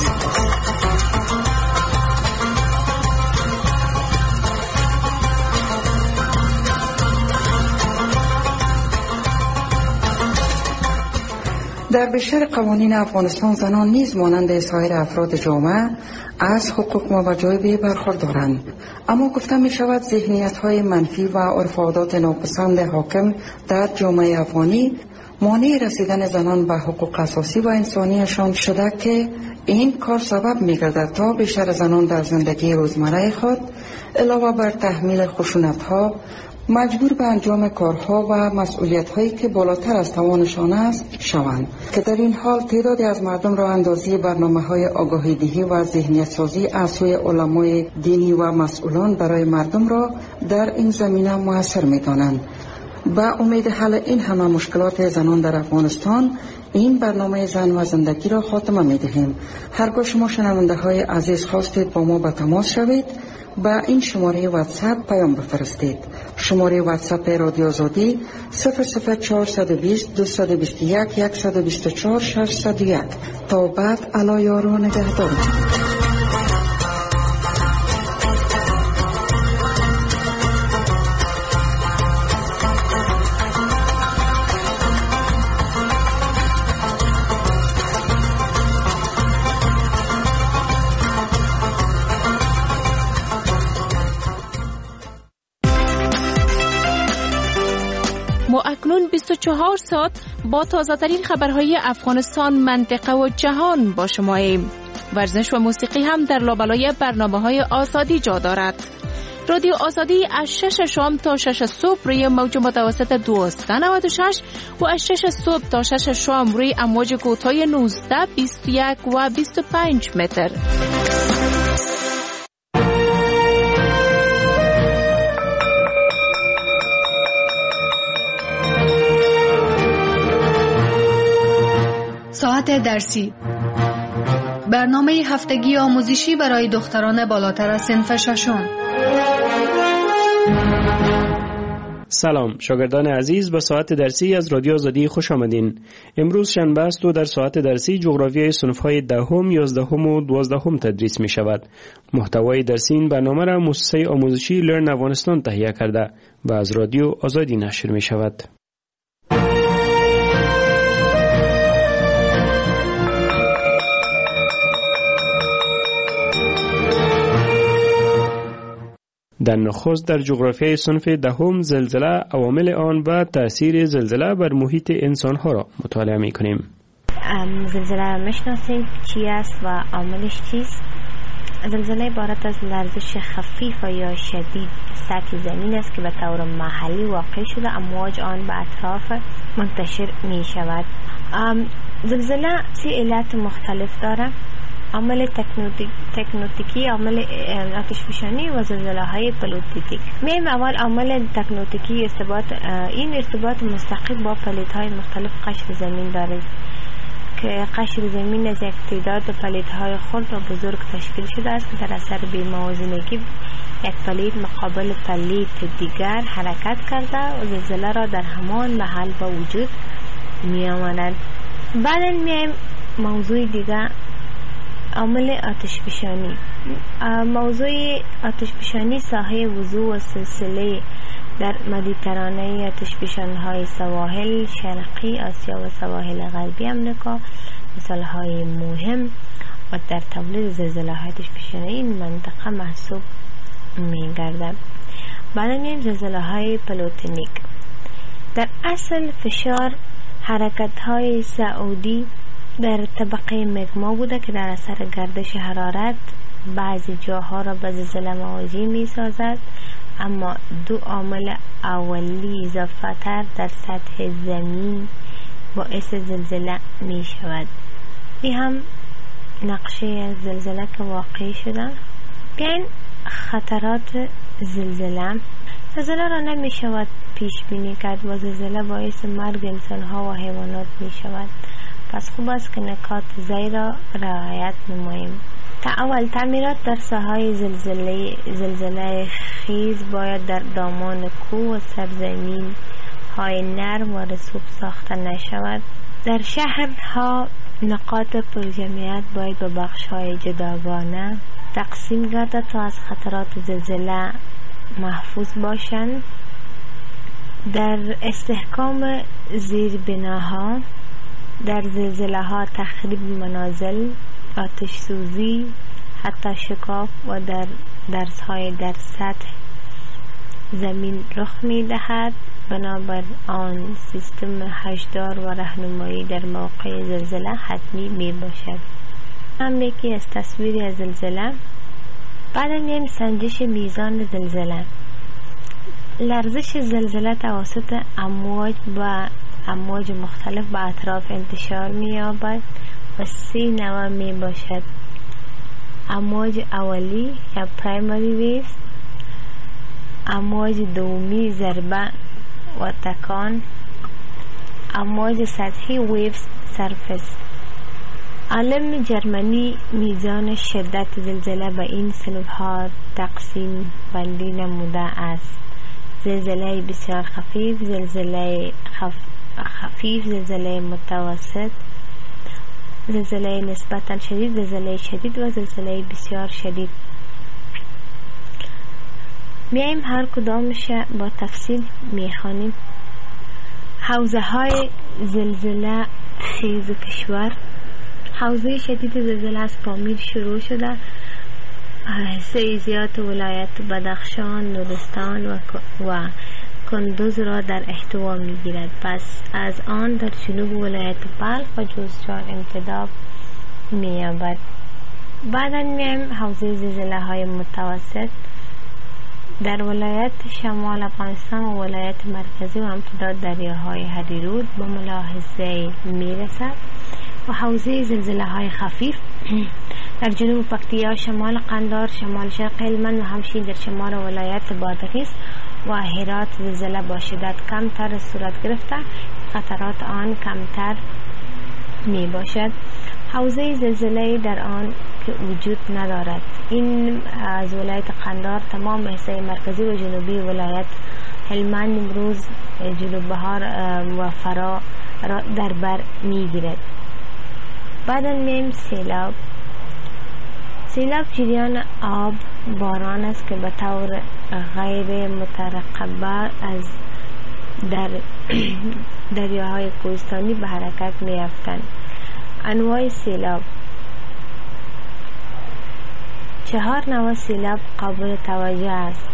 [SPEAKER 7] در بیشتر قوانین افغانستان زنان نیز مانند سایر افراد جامعه از حقوق مواجهه برخوردارند، اما گفته می شود ذهنیت‌های منفی و عرف و عادات ناپسند حاکم در جامعه افغانی مانع رسیدن زنان به حقوق اساسی و انسانیشان شده که این کار سبب می گردد تا بیشتر زنان در زندگی روزمره خود علاوه بر تحمیل خشونت‌ها مجبور به انجام کارها و مسئولیت‌هایی که بالاتر از توانشان است شوند که در این حال تعدادی از مردم را اندازی برنامه‌های آگاهی‌دهی و ذهنیت‌سازی از سوی علمای دینی و مسئولان برای مردم را در این زمینه موثر می‌دانند. با امید حل این همه مشکلات زنان در افغانستان این برنامه زن و زندگی را خاتمه می‌دهیم. هرگاه شما شنونده‌های عزیز خواستید با ما به تماس شوید با این شماره واتساپ پیام بفرستید. شماره واتساپ رادیو آزادی 00420 221 124 601. تا بعد الا یارو نگهدار.
[SPEAKER 3] ما اکنون 24 ساعت با تازه ترین خبرهای افغانستان، منطقه و جهان با شماییم. ورزش و موسیقی هم در لابلای برنامه‌های آزادی جا دارد. رادیو آزادی از 6 شام تا 6 صبح روی موج متوسط 1296 و از 6 صبح تا 6 شام روی امواج کوتاه 19، 21 و 25 متر.
[SPEAKER 21] ساعت درسی، برنامه هفتگی آموزشی برای دختران بالاتر از صنف ششم.
[SPEAKER 22] سلام شاگردان عزیز، به ساعت درسی از رادیو آزادی خوش آمدین. امروز شنبه است و در ساعت درسی جغرافیای صنف‌های 10، 11 و 12 تدریس می شود. محتوای درسی این برنامه را مؤسسه آموزشی لرن افغانستان تهیه کرده و از رادیو آزادی نشر می شود. در نخست در جغرافیای صنف 10 زلزله، عوامل آن و تأثیر زلزله بر محیط انسانها را مطالعه می کنیم.
[SPEAKER 23] زلزله میشناسید چی است و عاملش چیست؟ زلزله عبارت از لرزش خفیف یا شدید سطح زمین است که به طور محلی واقع شده امواج آن به اطراف منتشر می شود. زلزله 3 علت مختلف دارد: عامل تکنوتیکی، عامل آتشفشانی و زلزله های پلیتیک. میم اول عامل تکنوتیکی این ارتباط مستقیم با پلیت های مختلف قشر زمین دارد که قشر زمین از یک تعداد پلیت های خرد و بزرگ تشکیل شده است که در اثر بی‌موازنگی یک پلیت مقابل پلیت دیگر حرکت کرده و زلزله را در همان محل به وجود می آورد. بعد میم موضوع دیگر، عامل آتشفشانی. موضوع آتشفشانی ساحه وضوح و سلسله در مدیترانه آتشفشان‌های سواحل شرقی آسیا و سواحل غربی آمریکا مثال‌های مهم و در تولید زلزله‌های آتشفشانی این منطقه محسوب می‌گردد. بعد می‌ریم زلزله‌های پلوتونیک. در اصل فشار حرکت‌های سعودی در طبقه مگما بوده که در اثر گردش حرارت بعضی جاها را به زلزله مواجه می سازد، اما 2 عامل اولی اضافه تر در سطح زمین باعث زلزله می شود. این هم نقشه زلزله که واقع شده. بیاین خطرات زلزله. زلزله را نمی شود پیش بینی کرد و زلزله باعث مرگ انسان ها و حیوانات می شود. پس خوب است که نکات زیر را رعایت نماییم. اول تعمیرات در ساحه زلزله خیز باید در دامان کوه و سرزمین های نرم و رسوب ساخته نشود. در شهرها نقاط پرجمعیت باید به بخش های جداگانه تقسیم گردد تا از خطرات زلزله محفوظ باشند. در استحکام زیربناها، در زلزله ها تخریب منازل، آتش سوزی، حتی شکاف و در درس های در سطح زمین رخ می دهد. بنابر آن سیستم هشدار و راهنمایی در موقع زلزله حتمی می باشد. هم یکی از تصویری از زلزله. بعد میم سنجش میزان زلزله. لرزش زلزله توسط امواج مختلف به اطراف انتشار می یابد و 3 نوع می باشد: امواج اولی یا پرایمری ویوز، امواج دومی ضربه و تکان، امواج سطحی ویوز سرفس. عالم جرمنی میزان شدت زلزله به این صنف‌ها تقسیم بندی نموده است: زلزله بسیار خفیف، زلزله خفیف، زلزله متوسط، زلزله نسبتاً شدید، زلزله شدید و زلزله بسیار شدید. میایم هر کدامش با تفصیل میخوانیم. حوزه های زلزله خیز کشور. حوزه شدید زلزله از پامیر شروع شده، حصه زیاد ولایت بدخشان، نورستان و کندوز را در احتوا میگیرد. پس از آن در جنوب ولایت بلخ و جوزجان امتداد می‌یابد. بعدا میایم حوزه زلزله های متوسط. در ولایت شمال افغانستان و ولایت مرکزی و امتداد دریاهای هریرود به ملاحظه میرسد. و حوزه زلزله های خفیف در جنوب پکتیا، شمال قندهار، شمال شرق هلمند و همچنین در شمال ولایت بادغیس و هرات زلزله با شدت کمتر صورت گرفته، خطرات آن کمتر می باشد. حوزه زلزله در آن که وجود ندارد. این از ولایت قندهار تمام حصه مرکزی و جنوبی ولایت هلمند، نیمروز، جنوب بهار و فرا را در بر می گیرد. بعدا میم سیلاب. سیلاب جریان آب باران است که به طور غیر مترقبه از دریاهای کوهستانی به حرکت می افتند. انواع سیلاب: 4 نوع سیلاب قابل توجه است.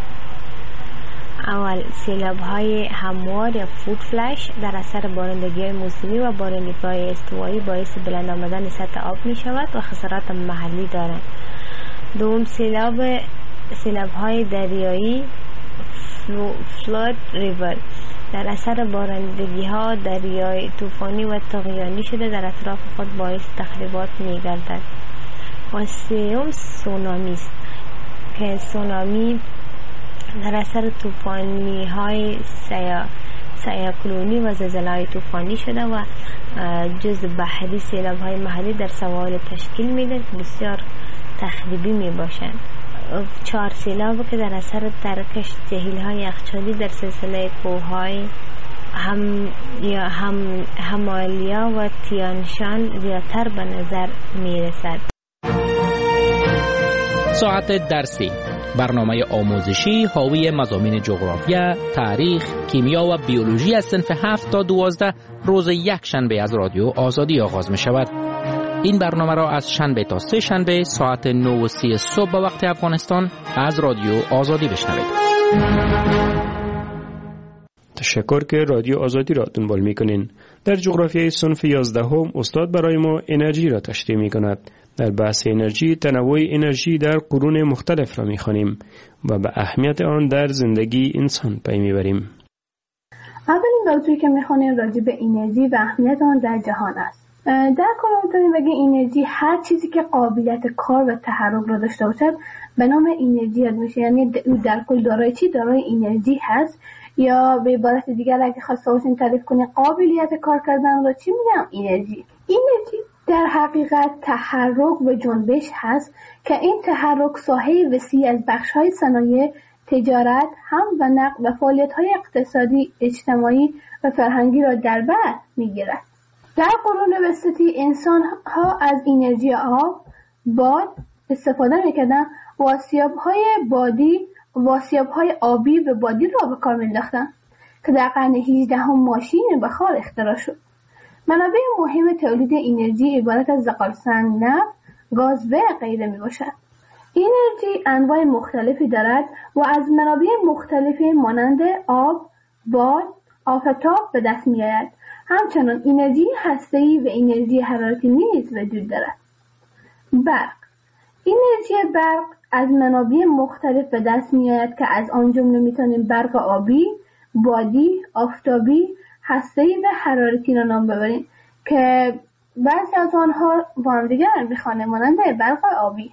[SPEAKER 23] اول، سیلاب های هموار یا فود فلش در اثر بارندگی موسمی و بارندگی استوایی باعث بلند آمدن سطح آب می شود و خسارات محلی دارند. دوم، سیلاب های دریایی فلود ریور در اثر بارندگی ها دریای طوفانی و طغیانی شده در اطراف خود باعث تخریبات می گردد. و سوم، سونامی است که سونامی در اثر طوفانی های سیاکلونی و زلزله های طوفانی شده و جز بحری سیلاب های محلی در سواحل تشکیل میده که بسیار تخریبی می باشند. 4 سیلاب که در اثر ترکش جهیل های یخچالی در سلسله کوههای همالیا و تیانشان زیادتر به نظر می رسد.
[SPEAKER 1] ساعت درسی، برنامه آموزشی حاوی مضامین جغرافیا، تاریخ، کیمیا و بیولوژی از صنف 7 تا 12 روز یک شنبه از رادیو آزادی آغاز می شود. این برنامه را از شنبه تا 3 شنبه ساعت 9:30 صبح به وقت افغانستان از رادیو آزادی بشنوید.
[SPEAKER 22] تشکر که رادیو آزادی را دنبال میکنین. در جغرافیای صنف 11 استاد برای ما انرژی را تشریح میکند. در بحث انرژی تنوع انرژی در قرون مختلف را میخوانیم و به اهمیت آن در زندگی انسان پی میبریم.
[SPEAKER 2] اولین موضوعی که میخوانیم راجع به انرژی و اهمیت آن در جهان است. در کل میتونیم بگیم انرژی هر چیزی که قابلیت کار و تحرک را داشته باشد به نام انرژی یاد میشه. یعنی در کل دارای چی؟ دارای انرژی هست. یا به عبارت دیگر اگه خواسته باشیم تعریف کنیم قابلیت کار کردن را چی میگم؟ انرژی. انرژی در حقیقت تحرک و جنبش هست که این تحرک ساحه وسیع از بخش‌های صنایع، تجارت، حمل و نقل و فعالیت‌های اقتصادی، اجتماعی و فرهنگی را در بر می‌گیرد. در قرون وسطی انسان‌ها از انرژی آب، باد استفاده می‌کردند و واسیاب‌های آبی و بادی را به کار می‌انداختند که در قرن 18 ماشین بخار اختراع شد. منابع مهم تولید انرژی عبارت از زغالسنگ، نفت، گاز و غیره میباشد. انرژی انواع مختلفی دارد و از منابع مختلفی مانند آب، باد، آفتاب به دست میآید. همچنان انرژی هسته‌ای و انرژی حرارتی نیز وجود دارد. برق. انرژی برق از منابع مختلف به دست میآید که از آن جمله میتونیم برق آبی، بادی، آفتابی، هسته‌ای و حرارتی را نام ببریم که بعضی از آنها با هم دیگر میخوانه مانند برق آبی.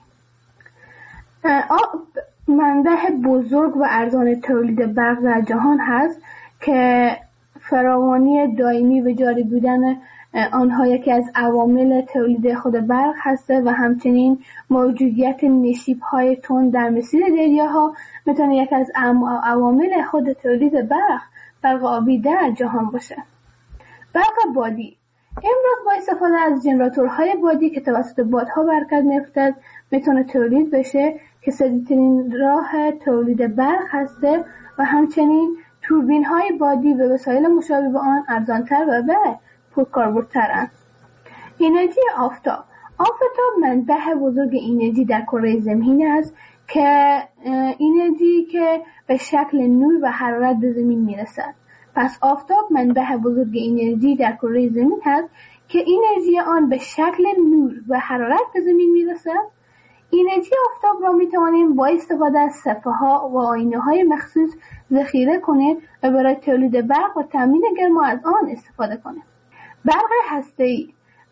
[SPEAKER 2] منبع بزرگ و ارزان تولید برق در جهان هست که فراوانی دائمی و جاری بودن آنها یکی از عوامل تولید خود برق هست و همچنین موجودیت نشیب‌های تند در مسیر دریاها میتونه یکی از عوامل خود تولید برق آبی در جهان باشه. برق بادی امروز با استفاده از ژنراتورهای بادی که توسط بادها به حرکت می‌افتد میتونه تولید بشه که سریع‌ترین راه تولید برق هسته و همچنین توربین‌های بادی و وسایل مشابه به آن ارزان‌تر و پرکاربردترند. انرژی آفتاب منبع بزرگ انرژی در کره زمین است که انرژی که به شکل نور و حرارت به زمین میرسد. پس آفتاب منبع بزرگ انرژی در کره زمین است که انرژی آن به شکل نور و حرارت به زمین میرسد. انرژی آفتاب را میتوانیم با استفاده از صفحه‌ها و آینه‌های مخصوص ذخیره کنیم و برای تولید برق و تامین گرما از آن استفاده کنیم. برق هسته‌ای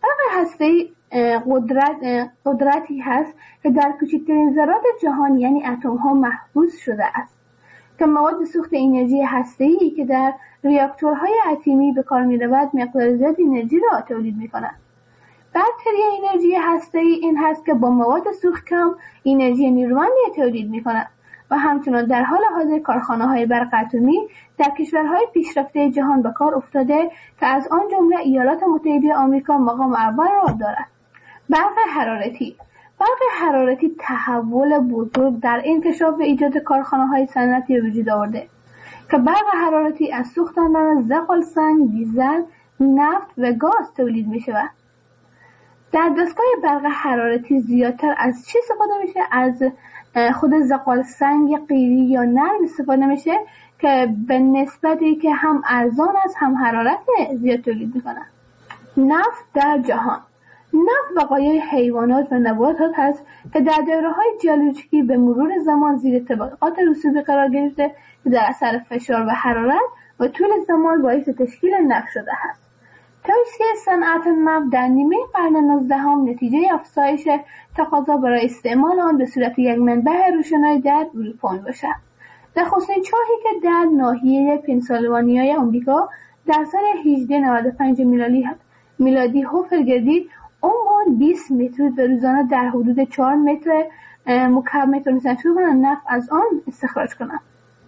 [SPEAKER 2] قدرتی هست که در کوچکترین ذرات جهان یعنی اتم‌ها محفوظ شده است که مواد سوخت انرژی هسته‌ای که در ریاکتورهای اتمی به کار می‌رود مقدار زیاد انرژی را تولید می‌کند. بطری انرژی هسته‌ای این هست که با مواد سوخت کم انرژی نیرومندی تولید می‌کند و همچنان در حال حاضر کارخانه‌های برق اتمی در کشورهای پیشرفته جهان به کار افتاده که از آن جمله ایالات متحده آمریکا مقام اول را دارد. برق حرارتی تحول بزرگ در انکشاف و ایجاد کارخانه‌های صنعتی وجود آورده که برق حرارتی از سوختن زغالسنگ، دیزل، نفت و گاز تولید می‌شود. در دستگاه برق حرارتی زیادتر از چی استفاده میشه؟ از خود زغالسنگ قیری یا نرم استفاده میشه که به نسبتی که هم ارزان است هم حرارت زیاد تولید میکنه. نفت در جهان. نفت بقایای حیوانات و نباتات هست که در دوره‌های ژئولوژیکی به مرور زمان زیر طبقات رسوبی قرار گرفته که در اثر فشار و حرارت و طول زمان باعث تشکیل نفت شده است. توسعه صنعت نفت در نیمه قرن 19 نتیجه افزایش تقاضا برای استعمال آن به صورت یک منبع روشنایی در اروپا میباشد. نخستین چاهی که در ناحیه پنسیلوانیای آمریکا در سال 1895 میلادی حفر گردید، عمق 20 متر و روزانه در حدود 4 متر مکعب میتونستند شروع کنند نفت از آن استخراج کنند.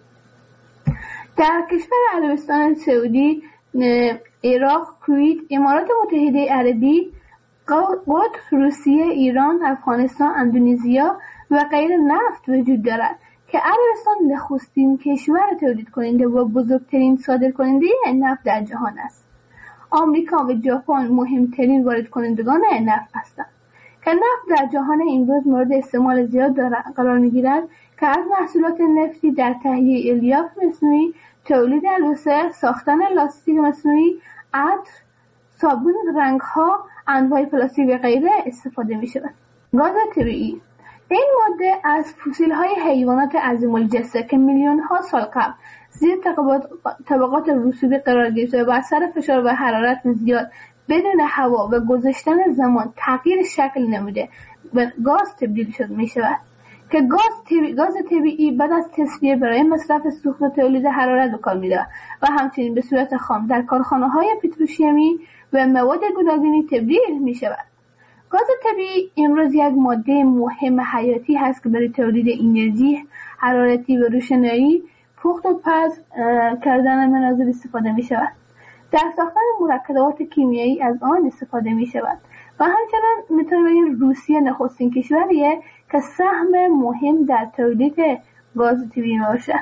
[SPEAKER 2] در کشور عربستان سعودی، عراق، کویت، امارات متحده عربی، قطر، روسیه، ایران، افغانستان، اندونزیا و غیره نفت وجود دارد که عربستان نخستین کشور تولید کننده و بزرگترین صادر کننده نفت در جهان است. آمریکا و ژاپن مهمترین وارد کنندگان نفت هستند که نفت در جهان امروز مورد استعمال زیاد قرار می‌گیرد که از محصولات نفتی در تهیه الیاف مصنوعی، تولید البسه، ساختن لاستیک مصنوعی، عطر، صابون، رنگ‌ها، انواع پلاستیک و غیره استفاده می‌شود. گاز طبیعی. این ماده از فسیل‌های حیوانات عظیم‌الجثه که میلیون‌ها سال قبل زیر طبقات رسوبی قرار گرفته و اثر فشار و حرارت زیاد بدون هوا و گذشتن زمان تغییر شکل نموده به گاز تبدیل می‌شود که گاز طبیعی بعد از تصفیه برای مصرف سوخت و تولید حرارت به کار می‌رود و همچنین به صورت خام در کارخانه‌های پتروشیمی و مواد گوناگونی تبدیل می‌شود. گاز طبیعی امروز یک ماده مهم حیاتی هست که برای تولید انرژی حرارتی و روشنایی، پخت و پز کردن منازل استفاده می‌شود. در ساختن مرکبات کیمیایی از آن استفاده می‌شود و همچنین می‌تونیم بگیم روسیه نخستین کشوریه که سهم مهم در تولید گاز طبیعی باشد.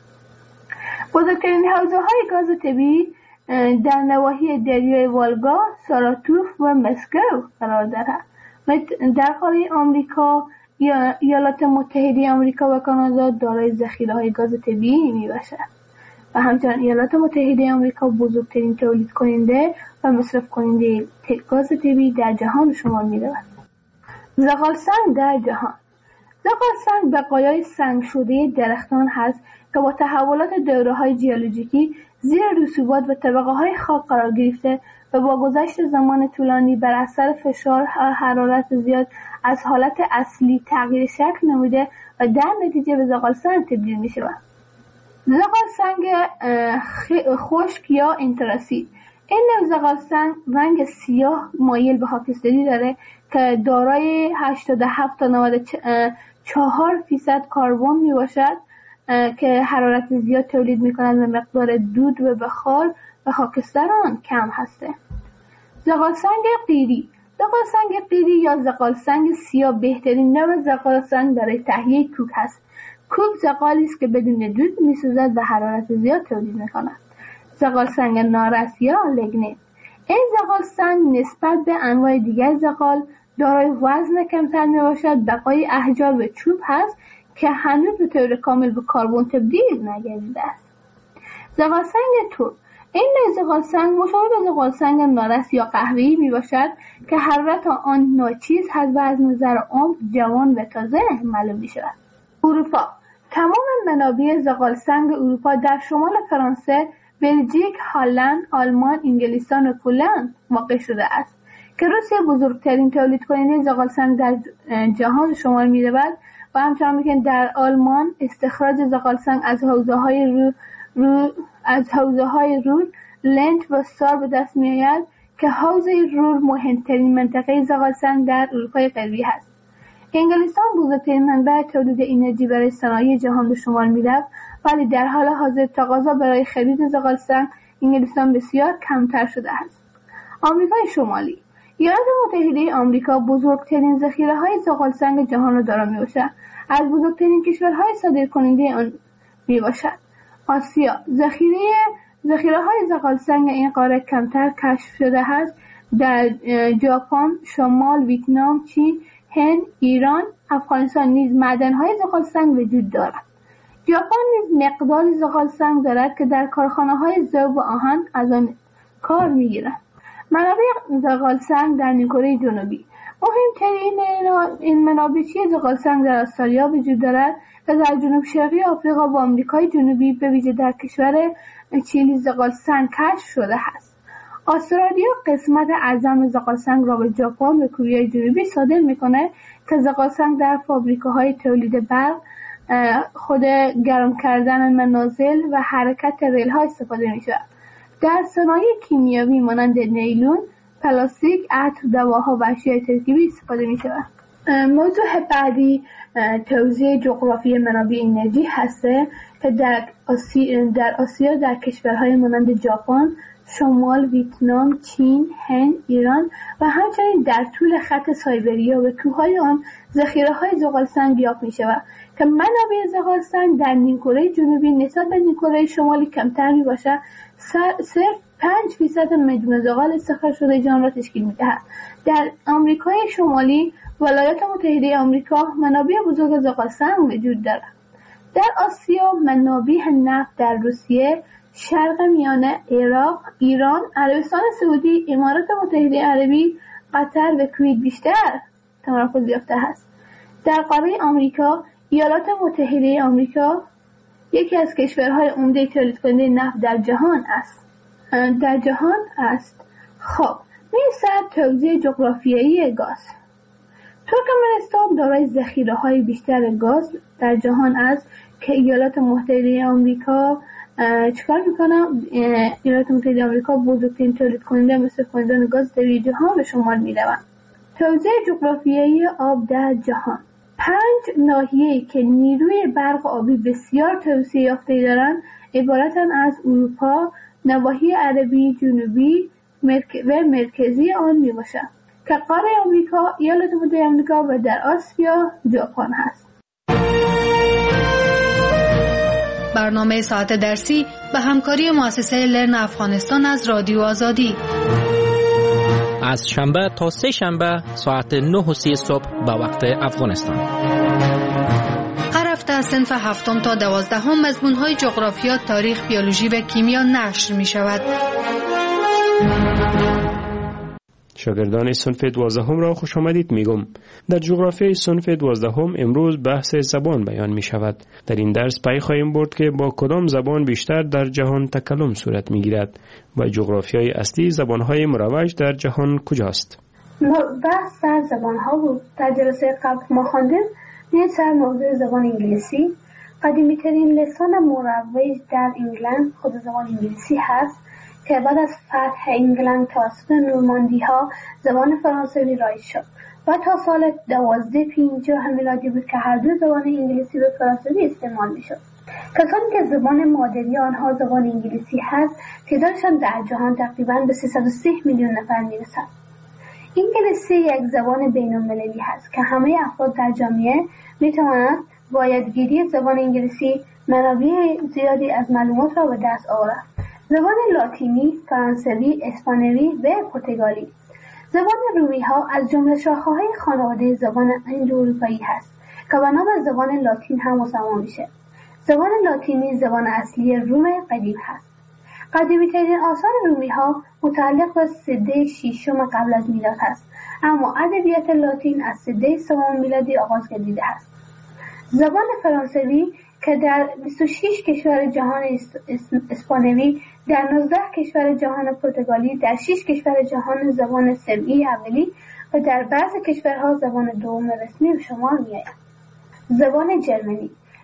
[SPEAKER 2] بزرگترین حوزه‌های گاز طبیعی در نواحی دریای والگا، ساراتوف و مسکو قرار دارد. در قاره آمریکا، ایالات متحده آمریکا و کانادا دارای ذخیره‌های گاز طبیعی میباشد و همچنین ایالات متحده آمریکا بزرگترین تولید کننده و مصرف کننده گاز طبیعی در جهان شمار می‌رود. زغالسنگ در جهان. زغالسنگ بقایای سنگ شده درختان هست که با تحولات دوره‌های ژئولوژیکی زیر رسوبات و طبقه‌های خاک قرار گرفته و با گذشت زمان طولانی بر اثر فشار و حرارت زیاد از حالت اصلی تغییر شکل نموده و در نتیجه به زغالسنگ تبدیل می‌شود. زغالسنگ خشک یا انتراسی. این نوع زغالسنگ رنگ سیاه مایل به خاکستری داره که دارای 87 تا 94% کربن میباشد که حرارت زیاد تولید میکند و مقدار دود و بخار و خاکستر آن کم هسته. زغالسنگ قیری. زغالسنگ قیری یا زغالسنگ سیاه بهترین نوع زغالسنگ برای تهیه کوک است. کوک زغالی است که بدون دود میسوزد و حرارت زیاد تولید میکند. زغالسنگ نارس یا لگنیت. این زغالسنگ نسبت به انواع دیگر زغال دارای وزن کمتر میباشد، بقای احجار و چوب هست که هنوز به طور کامل به کربن تبدیل نگردیده است. زغالسنگ ترک. این نوع زغالسنگ مشابه به زغالسنگ نارس یا قهوه‌ای میباشد که حرارت آن ناچیز هست و از نظر عمق جوان و تازه معلوم میشود. اروپا. تمام منابع زغالسنگ اروپا در شمال فرانسه، بلژیک، هلند، آلمان، انگلستان و پولند واقع شده است که روسیه بزرگترین تولید کننده زغالسنگ در جهان شمار می‌رود و همچنین که در آلمان استخراج زغالسنگ از حوزه‌های از حوزه‌های رور، لنت و سار به دست می‌آید که حوزه رور مهمترین منطقه زغالسنگ در اروپای غربی است. انگلستان بزرگترین منبع تولید انرژی برای صنایع جهان به شمار می‌رفت، ولی در حال حاضر تقاضا برای خرید زغالسنگ انگلستان بسیار کمتر شده است. آمریکای شمالی، ایالات متحده آمریکا بزرگترین ذخیره‌های زغالسنگ جهان را دارا میباشد. از بزرگترین کشورهای صادرکننده آن میباشد. آسیا، ذخیره‌های زغالسنگ این قاره کمتر کشف شده است. در ژاپن، شمال، ویتنام، چین، هند، ایران، افغانستان نیز معدن‌های زغالسنگ وجود دارد. ژاپن نیز مقداری زغالسنگ دارد که در کارخانه‌های ذوب و آهن از آن کار می‌گیرند. منابع زغالسنگ در نیمکره جنوبی، مهمترین این منابع زغالسنگ در استرالیا وجود دارد و در جنوب شرقی آفریقا و آمریکای جنوبی به ویژه در کشور چیلی زغالسنگ کشف شده است. استرالیا قسمت اعظم زغالسنگ را به ژاپن و کره جنوبی صادر می‌کند که زغالسنگ در فابریکه‌های تولید برق، خود گرم کردن منازل و حرکت ریل‌ها استفاده می‌شود. در صنایع کیمیایی مانند نیلون، پلاستیک، عطر، دواها و اشیاء ترکیبی استفاده می‌شود. موضوع بعدی توزیع جغرافی منابع انرژی هسته که در آسیا در کشورهای مانند ژاپن، شمال، ویتنام، چین، هند، ایران و همچنین در طول خط سایبریا و کوههای آن ذخیره‌های زغالسنگ یافت می‌شود که منابع زغالسنگ در نیمکره جنوبی نسبت به نیمکره شمالی کمتر می‌باشد. صرف 5% مجموع زغال استخراج شده جهان را تشکیل می‌دهد. در آمریکای شمالی، ولایات متحده آمریکا منابع بزرگ زغالسنگ وجود دارد. در آسیا منابع نفت در روسیه، شرق میانه، عراق، ایران، عربستان سعودی، امارات متحده عربی، قطر و کویت بیشتر تمرکز یافته است. در قاره آمریکا، ایالات متحده آمریکا یکی از کشورهای عمده تولید کننده نفت در جهان است. خب، می‌رسد توزیع جغرافیایی گاز. ترکمنستان دارای ذخیره‌های بیشتر گاز در جهان است که ایالات متحده آمریکا چیکار میکنه؟ ایالات متحده آمریکا بزرگترین تولید کننده مصرف کنندگان گاز در جهان به شمار میروند. توزیع جغرافیایی آب در جهان. 5 ناحیه‌ای که نیروی برق آبی بسیار توسعه یافته دارند عبارتند از اروپا، نواحی عربی جنوبی و مرکزی آن میباشند که قاره آمریکا، ایالات متحده آمریکا و در آسیا ژاپن هست.
[SPEAKER 21] برنامه ساعت درسی به همکاری مؤسسه لرن افغانستان از رادیو آزادی
[SPEAKER 1] از شنبه تا سه شنبه ساعت 9:30 صبح به وقت افغانستان.
[SPEAKER 21] هر هفته از صنف 7 تا 12 مضمون‌های جغرافیا، تاریخ، بیولوژی و کیمیا نشر می‌شود.
[SPEAKER 22] شاگردان صنف 12 را خوش آمدید میگم. در جغرافیای صنف 12 امروز بحث زبان بیان می شود. در این درس پی خواهیم برد که با کدام زبان بیشتر در جهان تکلم صورت می گیرد و جغرافیای اصلی زبانهای مروج در جهان کجاست.
[SPEAKER 2] بحث در زبانها بود. در جلسه قبل ما خواندیم سر موضوع زبان انگلیسی. قدیمی ترین لسان مروج در انگلند خود زبان انگلیسی هست که بعد از فتح انگلند توسط نورماندی ها زبان فرانسوی رایج شد و تا سال 1250 میلادی بود که هر دو زبان انگلیسی و فرانسوی استعمال می شد. کسانی که زبان مادری آنها زبان انگلیسی هست تعدادشان در جهان تقریباً به 330 میلیون نفر می رسد. انگلیسی یک زبان بین المللی هست که همه افراد در جامعه می توانند با یادگیری زبان انگلیسی منابع زیادی از معلومات را به دست آورند. زبان لاتینی، فرانسوی، اسپانیایی و پرتغالی. زبان رومی ها از جمله شاخه‌های خانواده زبان اندواروپایی هست که به نام زبان لاتین هم مسمى میشه. زبان لاتینی زبان اصلی روم قدیم هست. قدیمی‌ترین آثار رومی ها متعلق به سده ششم قبل از میلاد هست، اما ادبیات لاتین از سده سوم میلادی آغاز گردیده است. زبان فرانسوی که در 26 کشور جهان اسپانیایی، در 19 کشور جهان پرتغالی، در 6 کشور جهان زبان سمعی اولی و در بعضی کشورها زبان دوم رسمی به شمار می‌آید. زبان جرمنی.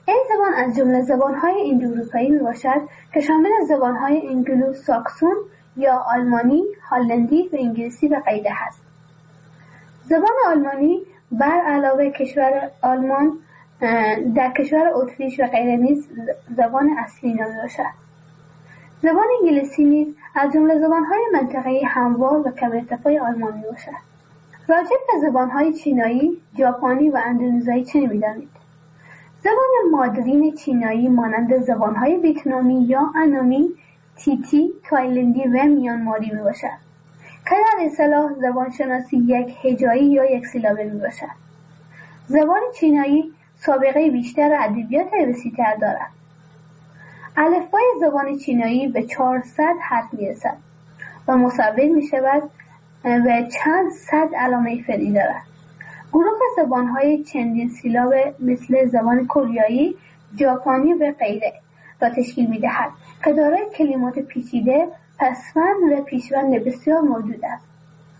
[SPEAKER 2] این زبان از جمله زبانهای اندواروپایی میباشد که شامل زبانهای انگلو ساکسون یا آلمانی، هلندی و انگلیسی و غیره است. زبان آلمانی بر علاوه کشور آلمان در کشور اتریش و غیره نیز زبان اصلی نامیده باشد. زبان انگلیسی نیز از جمله زبانهای منطقه‌ای هموار و کم ارتفاع آلمان میباشد. راجع به زبانهای چینایی، ژاپنی و اندونزیایی چه می‌دانید؟ زبان مادرین چینایی مانند زبانهای ویتنامی یا انامی، تیتی، تایلندی و میانماری میباشد که در اصطلاح زبان شناسی یک هجایی یا یک سیلابه میباشد. زبان چینایی سابقه بیشتر ادبیات وسیع‌تر دارد. الفبای زبان چینایی به 400 حرف میرسد و مصور میشود و چند صد علامه فرعی دارد. گروه زبانهای چندین سیلاب مثل زبان کوریایی، ژاپنی و غیره را تشکیل می‌دهد که دارای کلمات پیچیده، پسوند و پیشوند بسیار موجود است.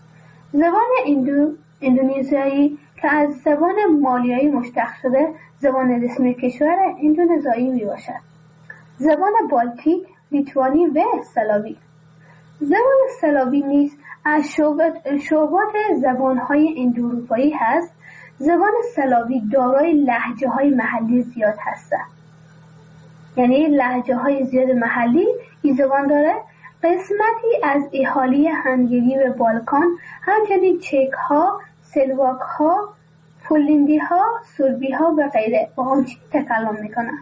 [SPEAKER 2] زبان اندونزیایی که از زبان مالیایی مشتق شده، زبان رسمی کشور اندونزیایی میباشد. زبان بالتیک، لیتوانی و سلاوی. زبان سلاوی نیز از شعبات زبانهای اندواروپایی هست. زبان سلاوی دارای لهجه‌های محلی زیاد هستند. یعنی لهجه‌های زیاد محلی این زبان داره. قسمتی از اهالی هنگری و بالکان، همچنین چک‌ها، سلواک‌ها، پولندی‌ها، سربی‌ها و غیره با آن تکلم می‌کنند.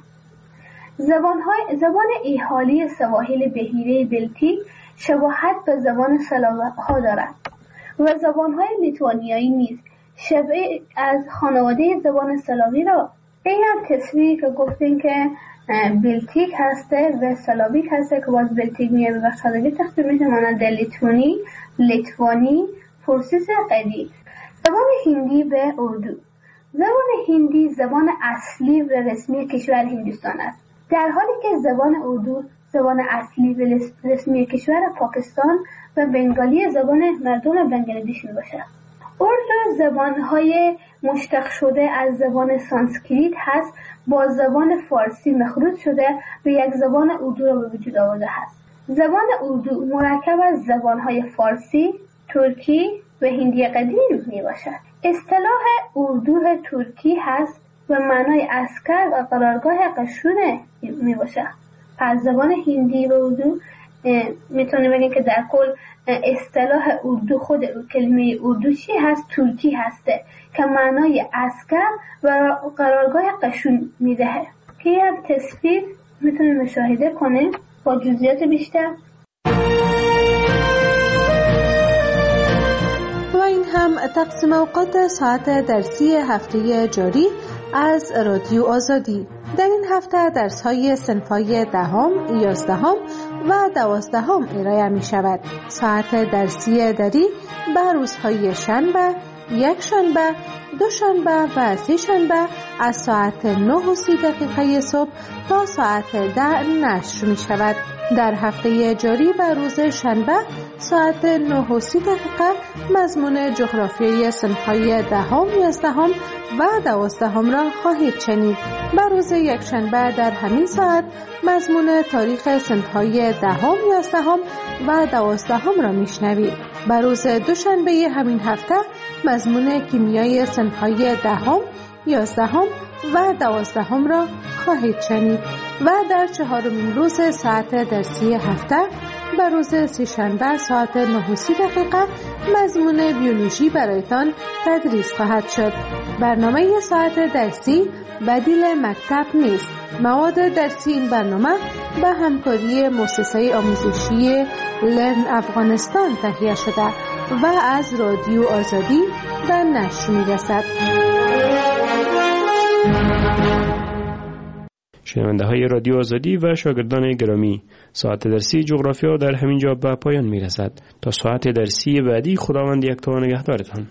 [SPEAKER 2] زبان اهالی سواحل بحیره بلتیک شباهت به زبان سلاوها دارد و زبان‌های لیتوانیایی نیز شبیه از خانواده زبان سلاوی را به یک تصویری که گفتیم که بلتیک هسته و سلاویک هسته که باز بلتیک میه به بخشادگی تقسیم میشه مانند لیتوانی، لیتوانی، پرسیس قدیم. زبان هندی و اردو. زبان هندی زبان اصلی و رسمی کشور هندوستان است، در حالی که زبان اردو زبان اصلی و رسمی کشور پاکستان و بنگالی زبان مردم بنگلادش میباشد. اردو زبانهای مشتق شده از زبان سانسکریت هست، با زبان فارسی مخلوط شده و یک زبان اردو را به وجود آورده است. زبان اردو مرکب از زبانهای فارسی، ترکی و هندی قدیم می باشد. اصطلاح اردو ترکی هست و معنای عسکر و قرارگاه قشون می باشد. پس زبان هندی و اردو میتونیم بگیم که در کل اصطلاح اردو، خود کلمه اردو چی هست؟ ترکی هسته که معنای عسکر و قرارگاه قشون میدهه که یک تصویر میتونیم مشاهده کنیم با جزئیات بیشتر.
[SPEAKER 21] و این هم تقسیم اوقات ساعت درسی هفته جاری از رادیو آزادی. در این هفته درس‌های صنف‌های 10، 11 و 12 ارائه می شود. ساعت درسی دری به روزهای شنبه، یک شنبه، دو شنبه و سه شنبه از ساعت 9:30 صبح تا ساعت 10 نشر می شود. در هفته جاری به روز شنبه ساعت 9:30 مضمون جغرافیای صنف‌های 10، 11 و 12 را خواهید شنید. به روز یکشنبه در همین ساعت مضمون تاریخ صنف‌های 10، 11 و 12 را میشنوید. به روز دوشنبه همین هفته مضمون کیمیای صنف‌های 10، 11 و 12 را خواهید شنید و در چهارمین روز ساعت درسی هفته به روز سه‌شنبه ساعت 9:30 مضمون بیولوژی برایتان تدریس خواهد شد. برنامه ساعت درسی بدیل مکتب نیست. مواد درسی این برنامه به همکاری مؤسسه آموزشی لرن افغانستان تهیه شده و از رادیو آزادی به نشر می‌رسد.
[SPEAKER 22] شنونده های رادیو آزادی و شاگردان گرامی، ساعت درسی جغرافیا در همین جا به پایان می رسد. تا ساعت درسی بعدی خداوند یکتا و نگهدارتان.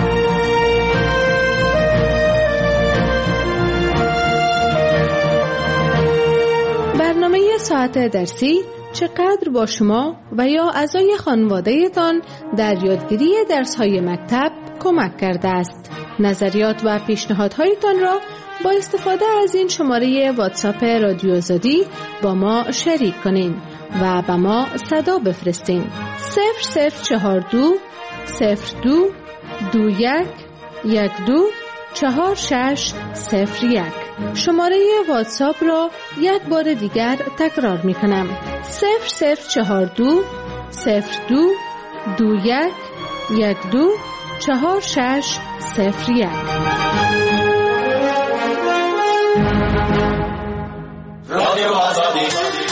[SPEAKER 21] برنامه ساعت درسی چقدر با شما و یا اعضای خانواده‌تان در یادگیری درس‌های مکتب کمک کرده است. نظریات و پیشنهادهایتان را با استفاده از این شماره واتساپ رادیو آزادی با ما شریک کنین و به ما صدا بفرستین. 0042 02 21 12 4601. شماره واتساپ را یک بار دیگر تکرار می کنم. 0042 02 21 12 4601.
[SPEAKER 4] رادیو آزادی